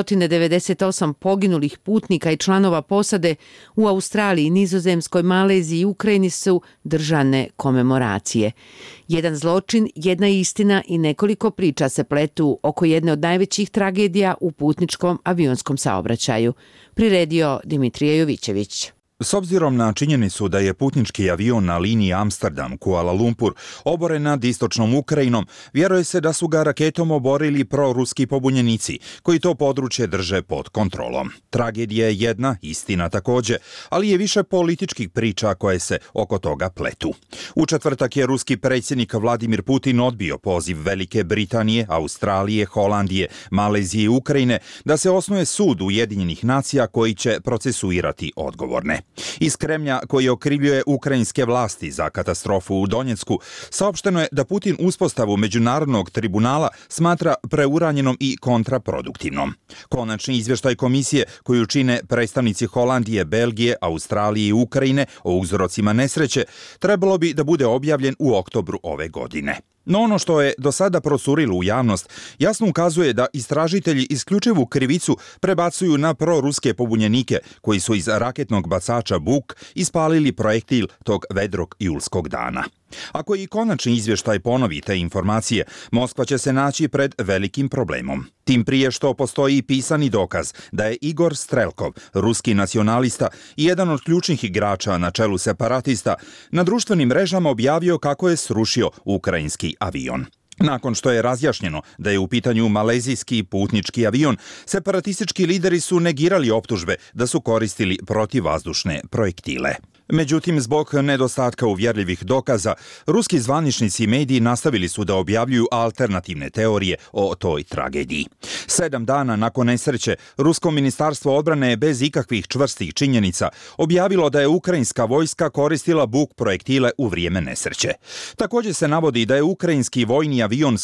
298 poginulih putnika i članova posade u Australiji, Nizozemskoj, Maleziji i Ukrajini su držane komemoracije. Jedan zločin, jedna istina i nekoliko priča se pletu oko jedne od najvećih tragedija u putničkom avionskom saobraćaju. Priredio Dimitrije Jovićević. S obzirom na činjenicu da je putnički avion na liniji Amsterdam-Kuala Lumpur oboren nad istočnom Ukrajinom, vjeruje se da su ga raketom oborili proruski pobunjenici, koji to područje drže pod kontrolom. Tragedija je jedna, istina također, ali je više političkih priča koje se oko toga pletu. U četvrtak je ruski predsjednik Vladimir Putin odbio poziv Velike Britanije, Australije, Holandije, Malezije i Ukrajine da se osnuje sud Ujedinjenih nacija koji će procesuirati odgovorne. Iz Kremlja, koji okrivljuje ukrajinske vlasti za katastrofu u Donjecku, saopšteno je da Putin uspostavu međunarodnog tribunala smatra preuranjenom i kontraproduktivnom. Konačni izvještaj komisije, koju čine predstavnici Holandije, Belgije, Australije i Ukrajine o uzrocima nesreće, trebalo bi da bude objavljen u oktobru ove godine. No ono što je do sada procurilo u javnost jasno ukazuje da istražitelji isključivu krivicu prebacuju na proruske pobunjenike koji su iz raketnog bacača Buk ispalili projektil tog vedrog julskog dana. Ako i konačni izvještaj ponovi te informacije, Moskva će se naći pred velikim problemom. Tim prije što postoji pisani dokaz da je Igor Strelkov, ruski nacionalista i jedan od ključnih igrača na čelu separatista, na društvenim mrežama objavio kako je srušio ukrajinski avion. Nakon što je razjašnjeno da je u pitanju malezijski putnički avion, separatistički lideri su negirali optužbe da su koristili protivvazdušne projektile. Međutim, zbog nedostatka uvjerljivih dokaza, ruski zvaničnici i mediji nastavili su da objavljuju alternativne teorije o toj tragediji. 7 dana nakon nesreće, Rusko ministarstvo odbrane je bez ikakvih čvrstih činjenica objavilo da je ukrajinska vojska koristila Buk projektile u vrijeme nesreće. Također se navodi da je ukrajinski vojni avion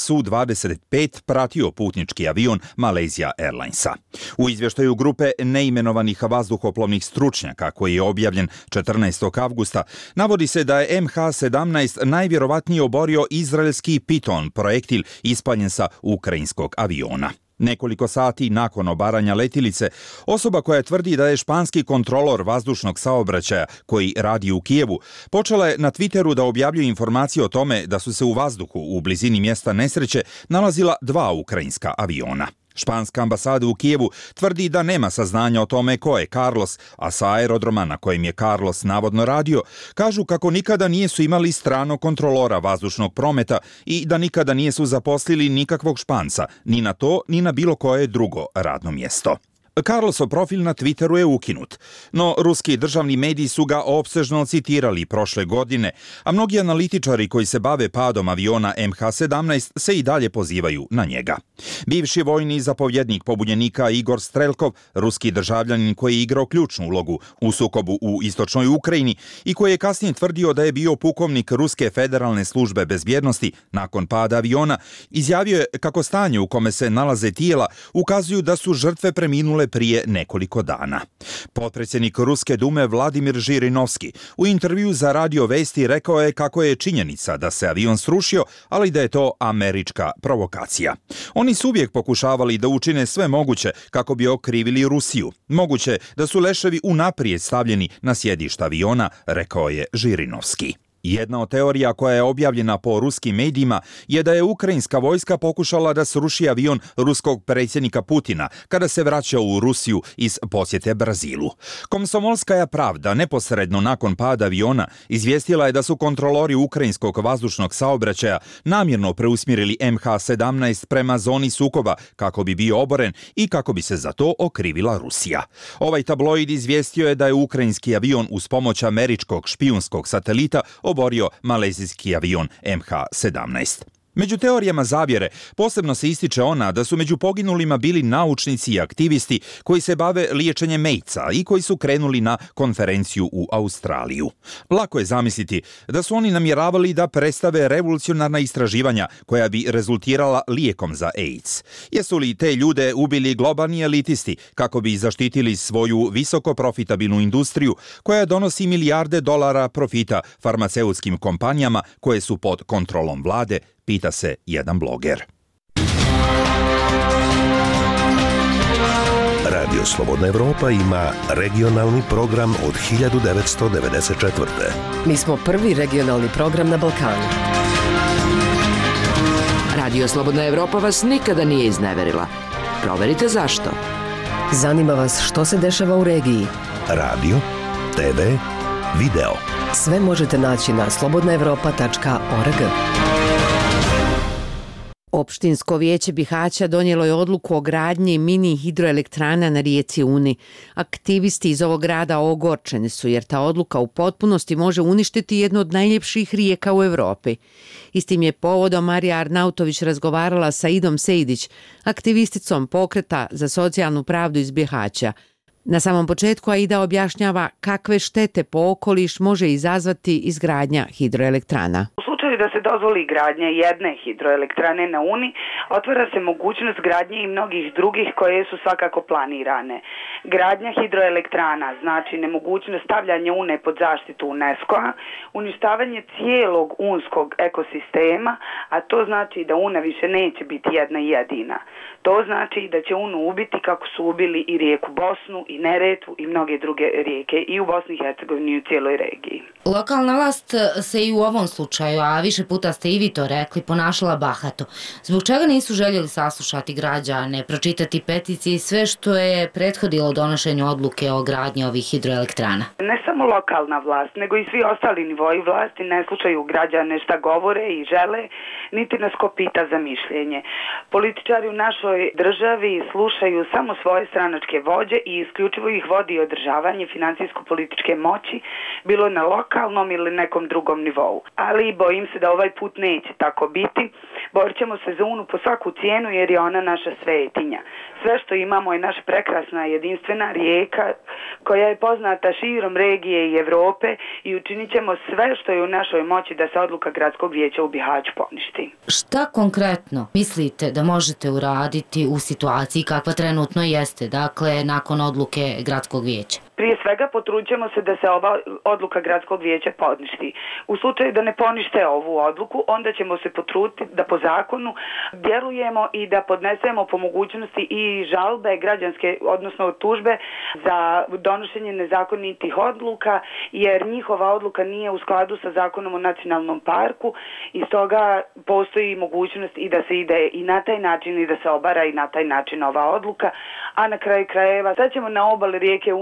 Su-25 pratio putnički avion Malaysia Airlinesa. U izvještaju grupe neimenovanih vazduhoplovnih stručnjaka, koji je objavljen 14. avgusta, navodi se da je MH17 najvjerovatnije oborio izraelski Piton projektil ispaljen sa ukrajinskog aviona. Nekoliko sati nakon obaranja letilice, osoba koja tvrdi da je španski kontrolor vazdušnog saobraćaja koji radi u Kijevu, počela je na Twitteru da objavljuje informacije o tome da su se u vazduhu u blizini mjesta nesreće nalazila 2 ukrajinska aviona. Španska ambasada u Kijevu tvrdi da nema saznanja o tome ko je Carlos, a sa aerodroma na kojem je Carlos navodno radio, kažu kako nikada nisu imali stranog kontrolora vazdušnog prometa i da nikada nisu zaposlili nikakvog Španca, ni na to, ni na bilo koje drugo radno mjesto. Carlosov profil na Twitteru je ukinut, no ruski državni mediji su ga opsežno citirali prošle godine, a mnogi analitičari koji se bave padom aviona MH17 se i dalje pozivaju na njega. Bivši vojni zapovjednik pobunjenika Igor Strelkov, ruski državljanin koji je igrao ključnu ulogu u sukobu u istočnoj Ukrajini i koji je kasnije tvrdio da je bio pukovnik Ruske federalne službe bezbjednosti nakon pada aviona, izjavio je kako stanje u kome se nalaze tijela ukazuju da su žrtve preminule prije nekoliko dana. Potpredsjednik Ruske dume Vladimir Žirinovski u intervju za Radio Vesti rekao je kako je činjenica da se avion srušio, ali da je to američka provokacija. Oni su uvijek pokušavali da učine sve moguće kako bi okrivili Rusiju. Moguće da su leševi unaprijed stavljeni na sjedišta aviona, rekao je Žirinovski. Jedna od teorija koja je objavljena po ruskim medijima je da je ukrajinska vojska pokušala da sruši avion ruskog predsjednika Putina kada se vraćao u Rusiju iz posjete Brazilu. Komsomolskaja pravda neposredno nakon pada aviona izvijestila je da su kontrolori ukrajinskog vazdušnog saobraćaja namjerno preusmjerili MH17 prema zoni sukoba kako bi bio oboren i kako bi se za to okrivila Rusija. Ovaj tabloid izvijestio je da je ukrajinski avion uz pomoć američkog špijunskog satelita oborio malezijski avion MH17. Među teorijama zavjere posebno se ističe ona da su među poginulima bili naučnici i aktivisti koji se bave liječenjem AIDS-a i koji su krenuli na konferenciju u Australiju. Lako je zamisliti da su oni namjeravali da predstave revolucionarna istraživanja koja bi rezultirala lijekom za AIDS. Jesu li te ljude ubili globalni elitisti kako bi zaštitili svoju visoko profitabilnu industriju koja donosi milijarde dolara profita farmaceutskim kompanijama koje su pod kontrolom vlade, pita se jedan bloger. Radio Slobodna Evropa ima regionalni program od 1994. Mi smo prvi regionalni program na Balkanu. Radio Slobodna Evropa vas nikada nije izneverila. Proverite zašto. Zanima vas što se dešava u regiji. Radio, TV, video. Sve možete naći na slobodnaevropa.org. Opštinsko vijeće Bihaća donijelo je odluku o gradnji mini hidroelektrana na rijeci Uni. Aktivisti iz ovog grada ogorčeni su jer ta odluka u potpunosti može uništiti jednu od najljepših rijeka u Evropi. Istim je povodom Marija Arnautović razgovarala sa Idom Sejdić, aktivisticom pokreta za socijalnu pravdu iz Bihaća. Na samom početku Aida objašnjava kakve štete po okoliš može izazvati izgradnja hidroelektrana. U slučaju da se dozvoli gradnja jedne hidroelektrane na Uni, otvara se mogućnost gradnje i mnogih drugih koje su svakako planirane. Gradnja hidroelektrana znači nemogućnost stavljanja Une pod zaštitu UNESCO-a, uništavanje cijelog unskog ekosistema, a to znači da Una više neće biti jedna i jedina. To znači da će Unu ubiti kako su ubili i rijeku Bosnu i Neretvu i mnoge druge rijeke i u Bosni i Hercegovini i u cijeloj regiji. Lokalna vlast se i u ovom slučaju, a više puta ste i vi to rekli, ponašala bahato. Zbog čega nisu željeli saslušati građane, pročitati peticije i sve što je prethodilo donošenju odluke o gradnji ovih hidroelektrana? Ne samo lokalna vlast, nego i svi ostali nivoji vlasti ne slušaju građane šta govore i žele, niti nas ko pita za mišljenje. Političari u našoj državi slušaju samo svoje stranačke vođe i isključivo ih vodi održavanje financijsko-političke moći, bilo na lokalnom ili nekom drugom nivou. Ali bojim se da ovaj put neće tako biti. Borit ćemo se za Unu po svaku cijenu jer je ona naša svetinja. Sve što imamo je naša prekrasna jedinstvena rijeka koja je poznata širom regije i Evrope i učinit ćemo sve što je u našoj moći da se odluka gradskog vijeća u Bihaću poništi. Šta konkretno mislite da možete uraditi u situaciji kakva trenutno jeste, dakle nakon odluke gradskog vijeća? Prije svega potrudit se da se ova odluka gradskog vijeća poništi. U slučaju da ne ponište ovu odluku, onda ćemo se potruditi da po zakonu djelujemo i da podnesemo po mogućnosti i žalbe građanske, odnosno tužbe za donošenje nezakonitih odluka, jer njihova odluka nije u skladu sa zakonom o nacionalnom parku i stoga postoji mogućnost i da se ide i na taj način i da se obara i na taj način ova odluka, a na kraju krajeva sad ćemo na obali rijeke Une i ako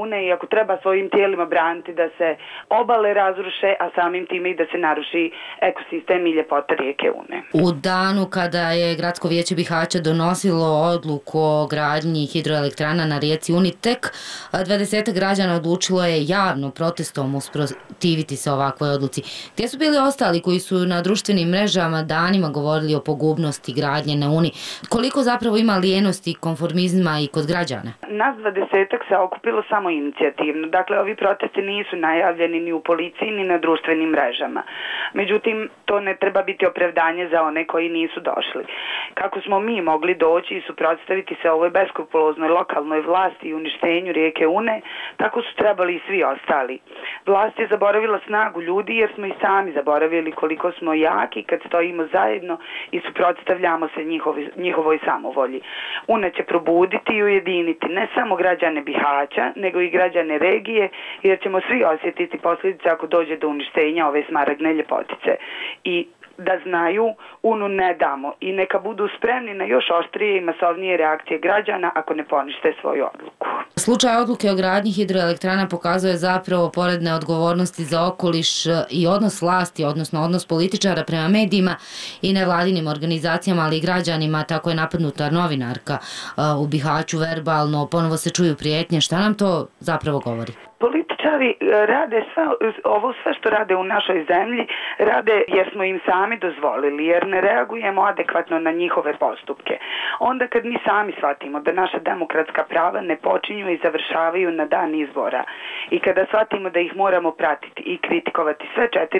ako treba svojim tijelima braniti da se obale razruše, a samim time i da se naruši ekosistem i ljepota rijeke Une. U danu kada je Gradsko vijeće Bihaća donosilo odluku o gradnji hidroelektrana na rijeci Uni, tek 20 građana odlučilo je javno protestom usprotiviti se ovakvoj odluci. Gdje su bili ostali koji su na društvenim mrežama danima govorili o pogubnosti gradnje na Uni? Koliko zapravo ima lijenosti i konformizma i kod građana? Nas 20 se okupilo samo inicijativno. Dakle, ovi protesti nisu najavljeni ni u policiji ni na društvenim mrežama. Međutim, to ne treba biti opravdanje za one koji nisu došli. Kako smo mi mogli doći i suprotstaviti se ovoj beskrupuloznoj lokalnoj vlasti i uništenju rijeke Une, tako su trebali i svi ostali. Vlast je zaboravila snagu ljudi jer smo i sami zaboravili koliko smo jaki kad stojimo zajedno i suprotstavljamo se njihovoj samovolji. Una će probuditi i ujediniti ne samo građane Bihaća, nego i građane regije, jer ćemo svi osjetiti posljedice ako dođe do uništenja ove smaragdne ljepotice. I da znaju, Unu ne damo i neka budu spremni na još oštrije i masovnije reakcije građana ako ne ponište svoju odluku. Slučaj odluke o gradnji hidroelektrana pokazuje zapravo pored neodgovornosti za okoliš i odnos vlasti, odnosno odnos političara prema medijima i nevladinim organizacijama, ali i građanima. Tako je napadnuta novinarka u Bihaću verbalno, ponovo se čuju prijetnje. Šta nam to zapravo govori? Političari rade sve što rade u našoj zemlji, rade jer smo im sami dozvolili, jer ne reagujemo adekvatno na njihove postupke. Onda kad mi sami shvatimo da naša demokratska prava ne počinju i završavaju na dan izbora i kada shvatimo da ih moramo pratiti i kritikovati sve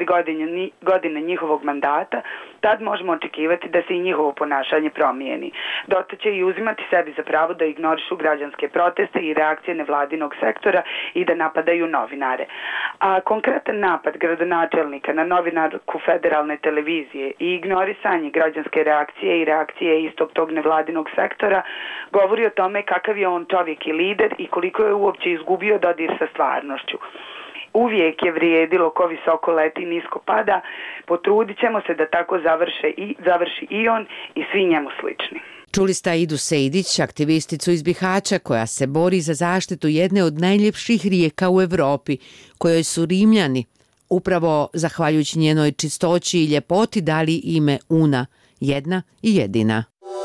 4 godine njihovog mandata, tad možemo očekivati da se i njihovo ponašanje promijeni. Dosta će i uzimati sebi za pravo da ignorišu građanske proteste i reakcije nevladinog sektora i da napadaju novinare. A konkretan napad gradonačelnika na novinarku federalne televizije i ignorisanje građanske reakcije i reakcije istog tog nevladinog sektora govori o tome kakav je on čovjek i lider i koliko je uopće izgubio dodir sa stvarnošću. Uvijek je vrijedilo ko visoko leti i nisko pada, potrudit ćemo se da tako završi i on i svi njemu slični. Čuli ste Aidu Sejdić, aktivisticu iz Bihaća koja se bori za zaštitu jedne od najljepših rijeka u Evropi, kojoj su Rimljani, upravo zahvaljujući njenoj čistoći i ljepoti, dali ime Una, jedna i jedina.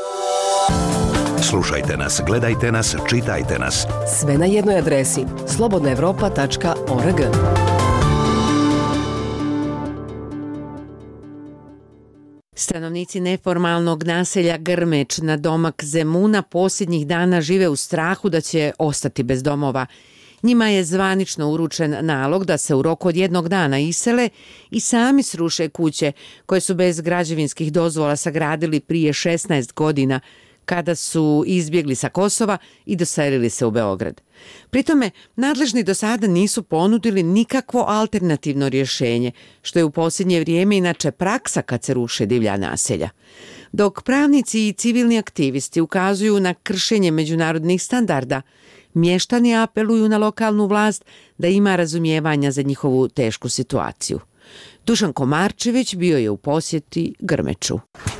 Slušajte nas, gledajte nas, čitajte nas. Sve na jednoj adresi slobodnaevropa.org. Stanovnici neformalnog naselja Grmeć na domak Zemuna posljednjih dana žive u strahu da će ostati bez domova. Njima je zvanično uručen nalog da se u roku od 1 dana isele i sami sruše kuće koje su bez građevinskih dozvola sagradili prije 16 godina, kada su izbjegli sa Kosova i doselili se u Beograd. Pritome, nadležni do sada nisu ponudili nikakvo alternativno rješenje, što je u posljednje vrijeme inače praksa kad se ruše divlja naselja. Dok pravnici i civilni aktivisti ukazuju na kršenje međunarodnih standarda, mještani apeluju na lokalnu vlast da ima razumijevanja za njihovu tešku situaciju. Dušan Komarčević bio je u posjeti Grmeču.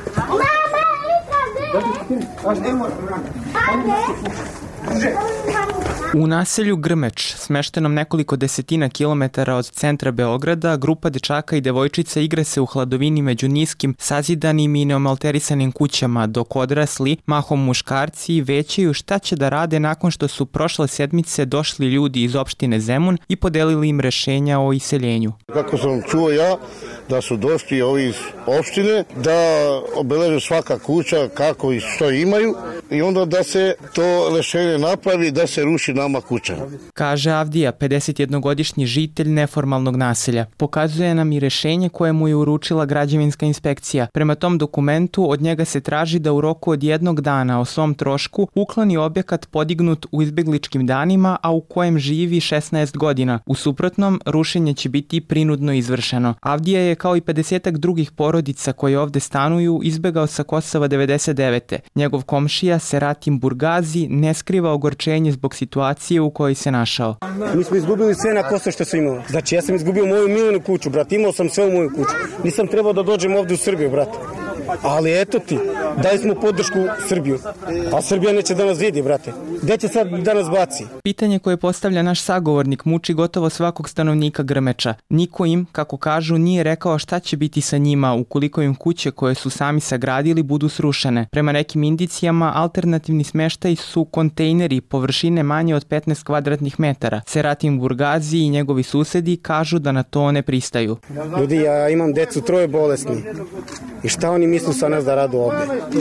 U naselju Grmeč, smeštenom nekoliko desetina kilometara od centra Beograda, grupa dečaka i devojčica igra se u hladovini među niskim, sazidanim i neomalterisanim kućama, dok odrasli, mahom muškarci, većaju šta će da rade nakon što su prošle sedmice došli ljudi iz opštine Zemun i podelili im rešenja o iseljenju. Kako sam čuo ja, da su došli ovi iz opštine, da obeleže svaka kuća kako i što imaju i onda da se to rešenje napravi, da se ruši nama kuća. Kaže Avdija, 51-godišnji žitelj neformalnog naselja. Pokazuje nam i rešenje koje mu je uručila građevinska inspekcija. Prema tom dokumentu od njega se traži da u roku od 1 dana o svom trošku ukloni objekat podignut u izbegličkim danima, a u kojem živi 16 godina. U suprotnom, rušenje će biti prinudno izvršeno. Avdija je kao i 50-ak drugih porodica koje ovde stanuju izbegao sa Kosova 99. Njegov komšija Seratim Burgazi ne skriva ogorčenje zbog situacije u kojoj se našao. Mi smo izgubili sve na Kosovo što smo imali. Znači ja sam izgubio moju miljenu kuću, brat, imao sam sve u moju kuću. Nisam trebao da dođem ovde u Srbiju, brat. Ali eto ti, Dali smo podršku Srbiju, a Srbija neće da nas vidi, brate. Gde će sad da nas baci? Pitanje koje postavlja naš sagovornik muči gotovo svakog stanovnika Grmeča. Niko im, kako kažu, nije rekao šta će biti sa njima ukoliko im kuće koje su sami sagradili budu srušene. Prema nekim indicijama, alternativni smeštaj su kontejneri površine manje od 15 kvadratnih metara. Seratin Burgazi i njegovi susedi kažu da na to ne pristaju. Ljudi, ja imam decu, 3 bolesni. I šta oni misle sa nas da radu ovde?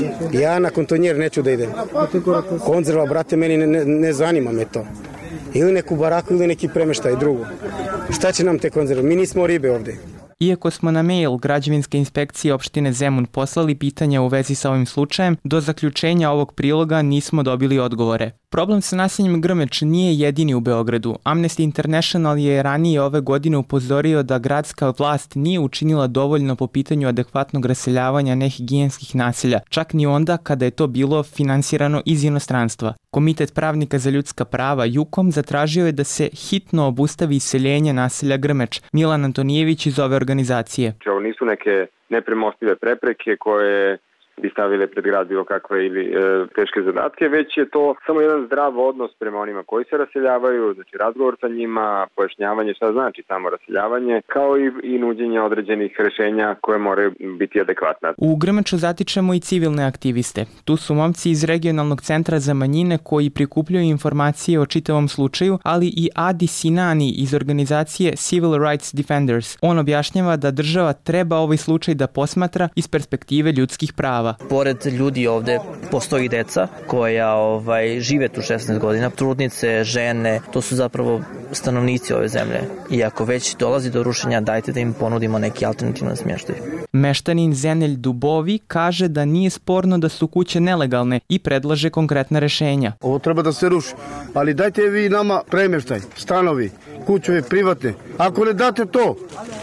Ja na kontonjer neću da idem. Konzerva, brate, meni ne zanima me to. Ili neku baraku ili neki premeštaj drugo. Šta će nam te konzerve? Mi nismo ribe ovde. Iako smo na mail građevinske inspekcije opštine Zemun poslali pitanja u vezi sa ovim slučajem, do zaključenja ovog priloga nismo dobili odgovore. Problem sa naseljem Grmeč nije jedini u Beogradu. Amnesty International je ranije ove godine upozorio da gradska vlast nije učinila dovoljno po pitanju adekvatnog raseljavanja nehigijenskih naselja, čak ni onda kada je to bilo finansirano iz inostranstva. Komitet pravnika za ljudska prava JUKOM zatražio je da se hitno obustavi iseljenje naselja Grmeč. Milan Antonijević iz ove organizacije. Ovo nisu neke nepremostive prepreke koje bi stavile pred grad bilo kakve ili teške zadatke, već je to samo jedan zdrav odnos prema onima koji se raseljavaju, znači razgovor sa njima, pojašnjavanje šta znači samo raseljavanje, kao i nuđenje određenih rešenja koje moraju biti adekvatna. U Grmeču zatičemo i civilne aktiviste. Tu su momci iz regionalnog centra za manjine koji prikupljaju informacije o čitavom slučaju, ali i Adi Sinani iz organizacije Civil Rights Defenders. On objašnjava da država treba ovaj slučaj da posmatra iz perspektive ljudskih prava. Pored ljudi ovde postoji deca koja žive tu 16 godina, trudnice, žene, to su zapravo stanovnici ove zemlje. I ako već dolazi do rušenja, dajte da im ponudimo neki alternativan smještaj. Meštanin Zenelj Dubovi kaže da nije sporno da su kuće nelegalne i predlaže konkretna rešenja. Ovo treba da se ruši, ali dajte vi nama premještaj, stanovi, kućovi privatne. Ako ne date to,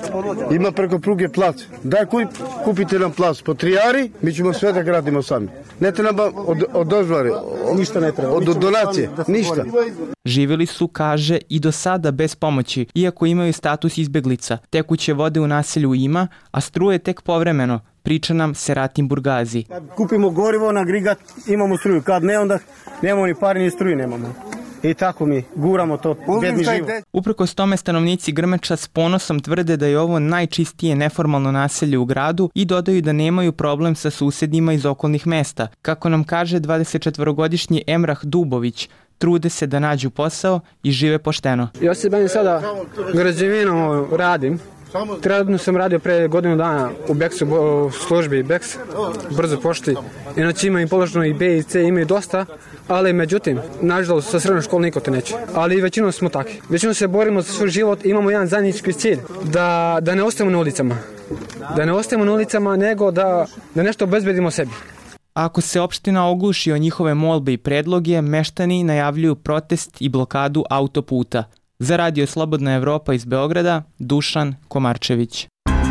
ima preko pruge plac. Daj kupite nam plac po 3 ari, mi ćemo sve da gradimo sami. Ne treba od dozvore, ništa ne treba. Od donacije, ništa. Živjeli su, kaže, i do sada bez pomoći, iako imaju status izbeglica. Tekuće vode u naselju ima, a struje tek povremeno, priča nam Seratin Burgazi. Kad kupimo gorivo na agregat, imamo struju. Kad ne, onda nemamo ni pari ni struju nemamo. I tako mi guramo to bedni život. Uprkos tome stanovnici Grmeča s ponosom tvrde da je ovo najčistije neformalno naselje u gradu i dodaju da nemaju problem sa susedima iz okolnih mesta. Kako nam kaže 24-godišnji Emrah Dubović, trude se da nađu posao i žive pošteno. Ja se bavim sada građevinom, radim. Trenutno sam radio pre godinu dana u Beksu, u službi Beks, brzo pošti. Inače imaju položeno i B i C, imaju dosta, ali međutim, nažalost, sa srednjom školom niko to neće. Ali većinom smo takvi. Većinom se borimo za svoj život, imamo jedan zajednički cilj, da ne ostajemo na ulicama. Da ne ostajemo na ulicama, nego da nešto obezbedimo sebi. Ako se opština ogluši o njihove molbe i predloge, meštani najavljuju protest i blokadu autoputa. Za Radio Slobodna Evropa iz Beograda, Dušan Komarčević.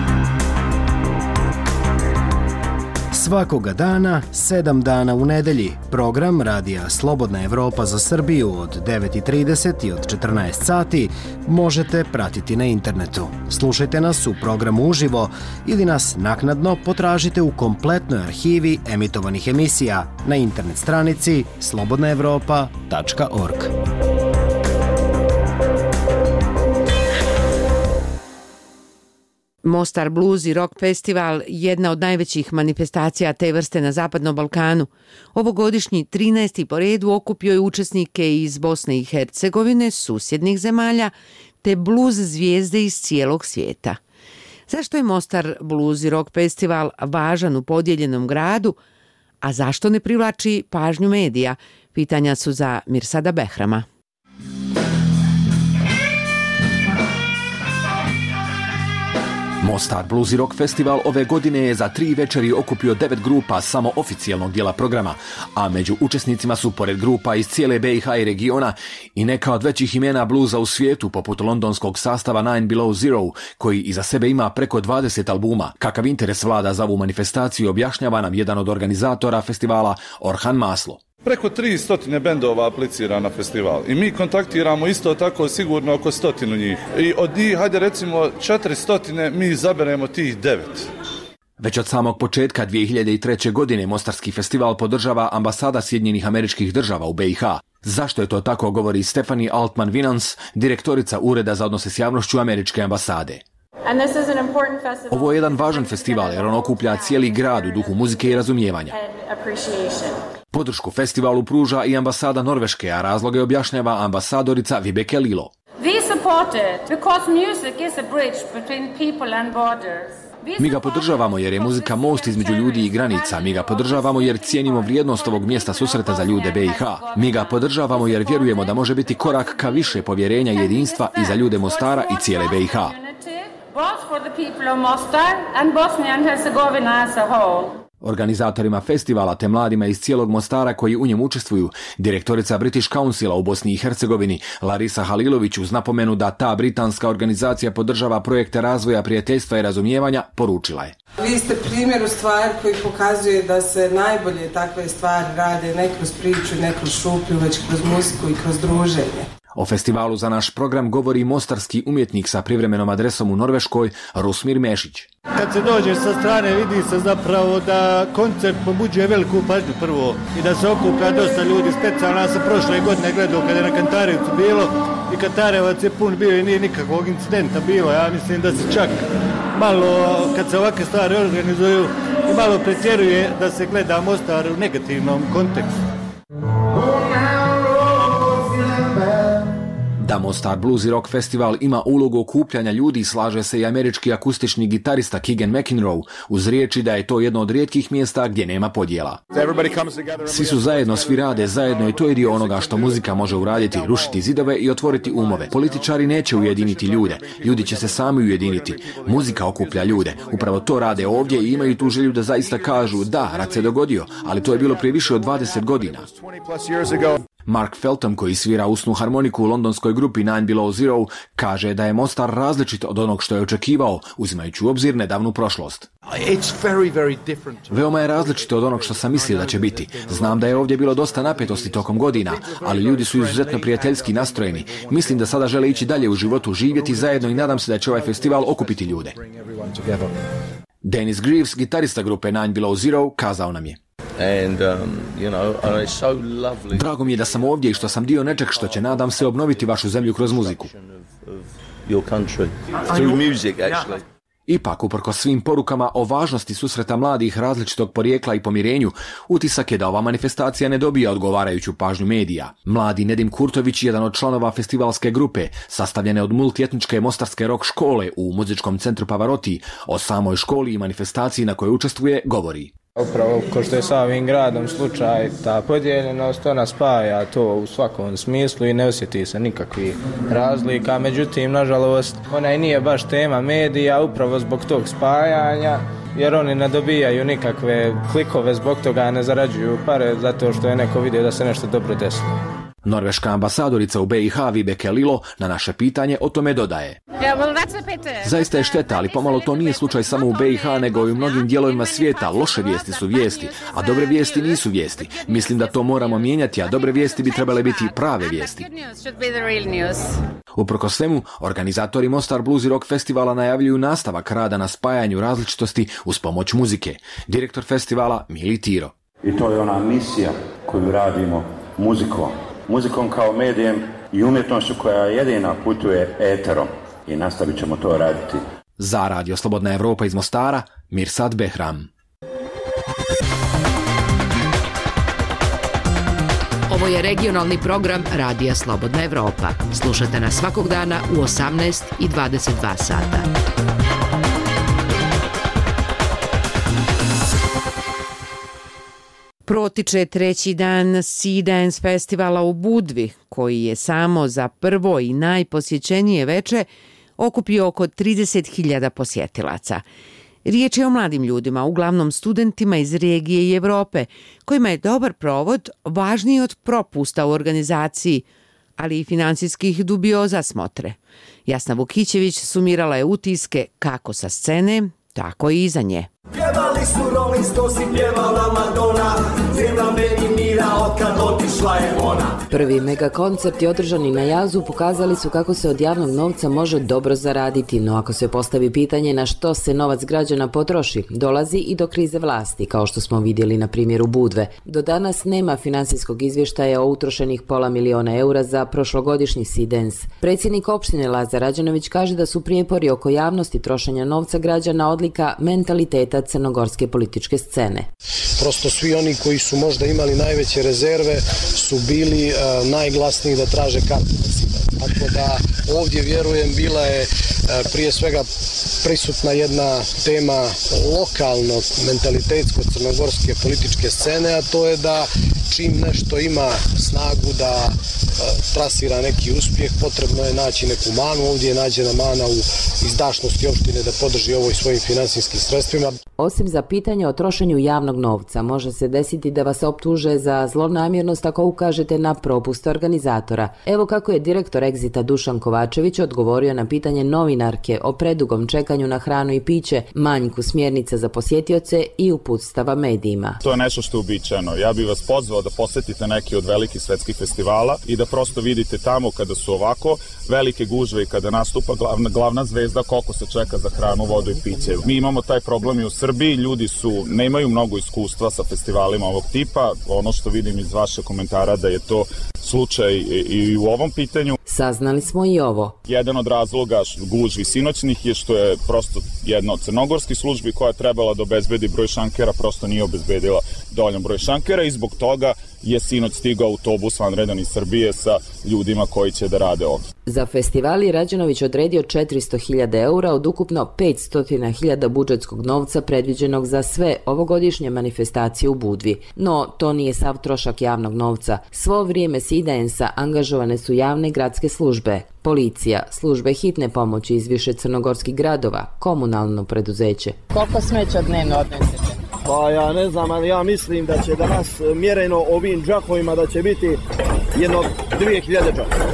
Svakoga dana, 7 dana u nedelji, program Radija Slobodna Evropa za Srbiju od 9:30 i od 14 sati možete pratiti na internetu. Slušajte nas u programu uživo ili nas naknadno potražite u kompletnoj arhivi emitovanih emisija na internet stranici slobodnaevropa.org. Mostar Blues i Rock Festival jedna od najvećih manifestacija te vrste na Zapadnom Balkanu. Ovogodišnji 13. po redu okupio je učesnike iz Bosne i Hercegovine, susjednih zemalja, te blues zvijezde iz cijelog svijeta. Zašto je Mostar Blues i Rock Festival važan u podijeljenom gradu, a zašto ne privlači pažnju medija? Pitanja su za Mirsada Behrama. Mostar Blues i Rock Festival ove godine je za 3 večeri okupio 9 grupa samo oficijelnog dijela programa, a među učesnicima su pored grupa iz cijele BiH i regiona i neka od većih imena bluza u svijetu, poput londonskog sastava Nine Below Zero, koji iza sebe ima preko 20 albuma. Kakav interes vlada za ovu manifestaciju objašnjava nam jedan od organizatora festivala, Orhan Maslo. Preko 300 bendova aplicira na festival i mi kontaktiramo isto tako sigurno oko 100 njih. I od njih, hajde recimo 400, mi izaberemo tih 9. Već od samog početka 2003. godine Mostarski festival podržava ambasada Sjedinjenih Američkih Država u BiH. Zašto je to tako, govori Stephanie Altman-Winans, direktorica Ureda za odnose s javnošću Američke ambasade. Ovo je jedan važan festival jer on okuplja cijeli grad u duhu muzike i razumijevanja. Podršku festivalu pruža i ambasada Norveške, a razloge objašnjava ambasadorica Vibeke Lilo. Mi ga podržavamo jer je muzika most između ljudi i granica. Mi ga podržavamo jer cijenimo vrijednost ovog mjesta susreta za ljude BiH. Mi ga podržavamo jer vjerujemo da može biti korak ka više povjerenja i jedinstva i za ljude Mostara i cijele BiH. Organizatorima festivala te mladima iz cijelog Mostara koji u njemu učestvuju, direktorica British Councila u Bosni i Hercegovini Larisa Halilović uz napomenu da ta britanska organizacija podržava projekte razvoja prijateljstva i razumijevanja, poručila je. Vi ste primjer u stvari koji pokazuje da se najbolje takve stvari rade ne kroz priču, ne kroz šuplju, već kroz muziku i kroz druženje. O festivalu za naš program govori mostarski umjetnik sa privremenom adresom u Norveškoj, Rusmir Mešić. Kad se dođe sa strane vidi se zapravo da koncert pobuđuje veliku pažnju prvo i da se okuplja dosta ljudi. Specijalno ja sam prošle godine gledao kada je na Kantarevcu bilo i Kantarevac je pun bio i nije nikakvog incidenta bilo. Ja mislim da se čak malo, kad se ovakve stvari organizuju, i malo pretjeruje da se gleda Mostar u negativnom kontekstu. Da Mostar Blues i Rock Festival ima ulogu okupljanja ljudi, slaže se i američki akustični gitarista Keegan McEnroe uz riječi da je to jedno od rijetkih mjesta gdje nema podjela. Svi su zajedno, svi rade zajedno i to je dio onoga što muzika može uraditi, rušiti zidove i otvoriti umove. Političari neće ujediniti ljude, ljudi će se sami ujediniti. Muzika okuplja ljude, upravo to rade ovdje i imaju tu želju da zaista kažu da, rat se dogodio, ali to je bilo prije više od 20 godina. Mark Felton, koji svira usnu harmoniku u londonskoj grupi Nine Below Zero, kaže da je Mostar različit od onog što je očekivao, uzimajući u obzir nedavnu prošlost. Veoma je različito od onog što sam mislio da će biti. Znam da je ovdje bilo dosta napetosti tokom godina, ali ljudi su izuzetno prijateljski nastrojeni. Mislim da sada žele ići dalje u životu, živjeti zajedno i nadam se da će ovaj festival okupiti ljude. Dennis Greaves, gitarista grupe Nine Below Zero, kazao nam je. Drago mi je da sam ovdje i što sam dio nečeg što će, nadam se, obnoviti vašu zemlju kroz muziku. Ipak, uprkos svim porukama o važnosti susreta mladih različitog porijekla i pomirenju, utisak je da ova manifestacija ne dobija odgovarajuću pažnju medija. Mladi Nedim Kurtović, jedan od članova festivalske grupe, sastavljene od multietničke mostarske rock škole u muzičkom centru Pavarotti, o samoj školi i manifestaciji na kojoj učestvuje, govori. Upravo ko što je sa ovim gradom slučaj, ta podijeljenost, ona spaja to u svakom smislu i ne osjeti se nikakvih razlika. Međutim, nažalost, ona i nije baš tema medija upravo zbog tog spajanja, jer oni ne dobijaju nikakve klikove, zbog toga ne zarađuju pare, zato što je neko vidio da se nešto dobro desilo. Norveška ambasadorica u BiH Vibeke Lilo na naše pitanje o tome dodaje. Zaista je šteta, ali pomalo to nije slučaj samo u BiH, nego i u mnogim dijelovima svijeta. Loše vijesti su vijesti, a dobre vijesti nisu vijesti. Mislim da to moramo mijenjati, a dobre vijesti bi trebale biti prave vijesti. Uprkos svemu, organizatori Mostar Blues i Rock Festivala najavljuju nastavak rada na spajanju različitosti uz pomoć muzike. Direktor festivala Mili Tiro. I to je ona misija koju radimo muzikom kao medijem i umjetnošću koja jedina putuje eterom i nastavit ćemo to raditi. Za Radio Slobodna Evropa iz Mostara, Mirsad Behram. Ovo je regionalni program Radija Slobodna Evropa. Slušajte nas svakog dana u 18 i 22 sata. Protiče treći dan Sea Dance festivala u Budvi, koji je samo za prvo i najposjećenije veče okupio oko 30.000 posjetilaca. Riječ je o mladim ljudima, uglavnom studentima iz regije i Evrope, kojima je dobar provod važniji od propusta u organizaciji, ali i finansijskih dubioza smotre. Jasna Vukićević sumirala je utiske kako sa scene, tako i iza nje. Pjevali su Rolling Stones i pjevala Madonna, zemlja meni mira otkad otišla je ona. Prvi megakoncerti održani na Jazu pokazali su kako se od javnog novca može dobro zaraditi, no ako se postavi pitanje na što se novac građana potroši, dolazi i do krize vlasti, kao što smo vidjeli na primjeru Budve. Do danas nema finansijskog izvještaja o utrošenih €500.000 za prošlogodišnji SeaDance. Predsjednik opštine Lazar Rađanović kaže da su prijepori oko javnosti trošenja novca građana odlika mentaliteta crnogorske političke scene. Prosto svi oni koji su možda imali najveće rezerve su bili najglasniji da traže kartu na SeaDance. Tako da ovdje, vjerujem, bila je prije svega prisutna jedna tema lokalnog mentalitetsko crnogorske političke scene, a to je da čim nešto ima snagu da trasira neki uspjeh, potrebno je naći neku manu. Ovdje je nađena mana u izdašnosti opštine da podrži ovo i svojim finansijskim sredstvima. Osim za pitanje o trošenju javnog novca, može se desiti da vas optuže za zlonamjernost ako ukažete na propuste organizatora. Evo kako je direktor Exita Dušan Kovačević odgovorio na pitanje novinarke o predugom čekanju na hranu i piće, manjku smjernica za posjetioce i uputstava medijima. To je nešto što je uobičajeno. Ja bih vas pozvao da posjetite neki od velikih svetskih festivala i da prosto vidite tamo kada su ovako velike gužve i kada nastupa glavna zvezda koliko se čeka za hranu, vodu i piće. Mi imamo taj problem i u Srbiji, ljudi nemaju mnogo iskustva sa festivalima ovog tipa. Ono što vidim iz vašeg komentara da je to slučaj i u ovom pitanju. Saznali smo i ovo. Jedan od razloga gužvi sinoćnih je što je prosto jedna od crnogorskih službi koja je trebala da obezbedi broj šankera, prosto nije obezbedila dovoljan broj šankera i zbog toga je sinoć stigao autobus vanredan iz Srbije sa ljudima koji će da rade ovdje. Za festival je Rađanović odredio €400.000 od ukupno $500.000 budžetskog novca predviđenog za sve ovogodišnje manifestacije u Budvi. No, to nije sav trošak javnog novca. Svo vrijeme SeaDance-a angažovane su javne gradske službe, policija, službe hitne pomoći iz više crnogorskih gradova, komunalno preduzeće. Koliko smeća dnevno odnesete? Pa ja ne znam, ali ja mislim da će danas mjereno ovim džakovima da će biti jedno 2000 džakova.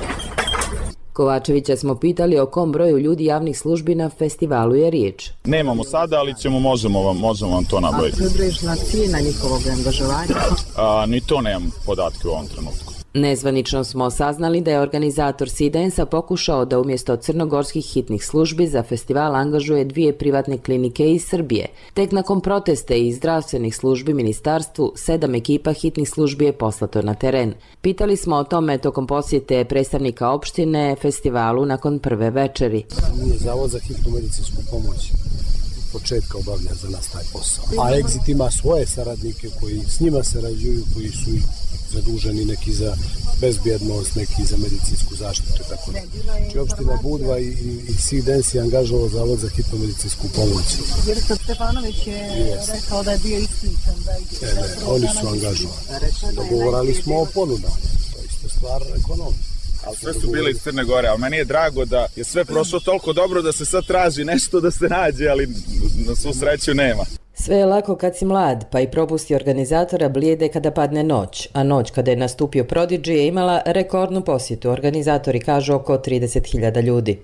Kovačevića smo pitali o kom broju ljudi javnih službi na festivalu je riječ. Nemamo sada, ali možemo vam to nabaviti. A približna cijena njihovog angažovanja? Ni to nemam podatke u ovom trenutku. Nezvanično smo saznali da je organizator SeaDance-a pokušao da umjesto crnogorskih hitnih službi za festival angažuje 2 privatne klinike iz Srbije. Tek nakon proteste i zdravstvenih službi ministarstvu, 7 ekipa hitnih službi je poslato na teren. Pitali smo o tome tokom posjete predstavnika opštine festivalu nakon prve večeri. Nije Zavod za hitnu medicinsku pomoć početka obavlja za nas taj posao. A Exit ima svoje saradnike koji s njima sarađuju, koji su zaduženi, neki za bezbjednost, neki za medicinsku zaštitu, tako da. Znači, opština Budva i SeaDance je angažovao Zavod za hitnu medicinsku pomoć. Direktor Stefanović je rekao da je bio isključen. Oni su angažovani. Dogovorali smo o ponudama. To je isto stvar ekonomije. Ali sve su bili iz Crne Gore, ali meni je drago da je sve prošlo toliko dobro da se sad traži nešto da se nađe, ali na svu sreću nema. Sve je lako kad si mlad, pa i propusti organizatora blijede kada padne noć, a noć kada je nastupio Prodigy je imala rekordnu posjetu. Organizatori kažu oko 30.000 ljudi.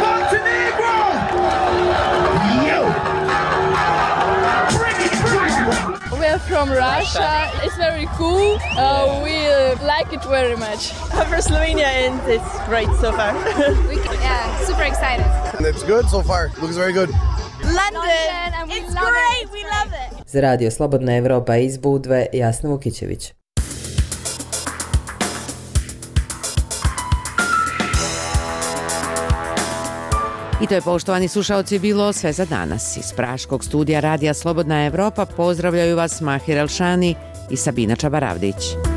From Russia. It's very cool. We like it very much. I'm from Slovenia and it's great so far. Yeah, super excited. It's good so far. Looks very good. London and it's great. We love it. Za radio Slobodna Evropa iz Budve, Jasna Vukićević. I to je, poštovani slušaoci, bilo sve za danas. Iz praškog studija radija Slobodna Evropa pozdravljaju vas Mahir Elšani i Sabina Čabaravdić.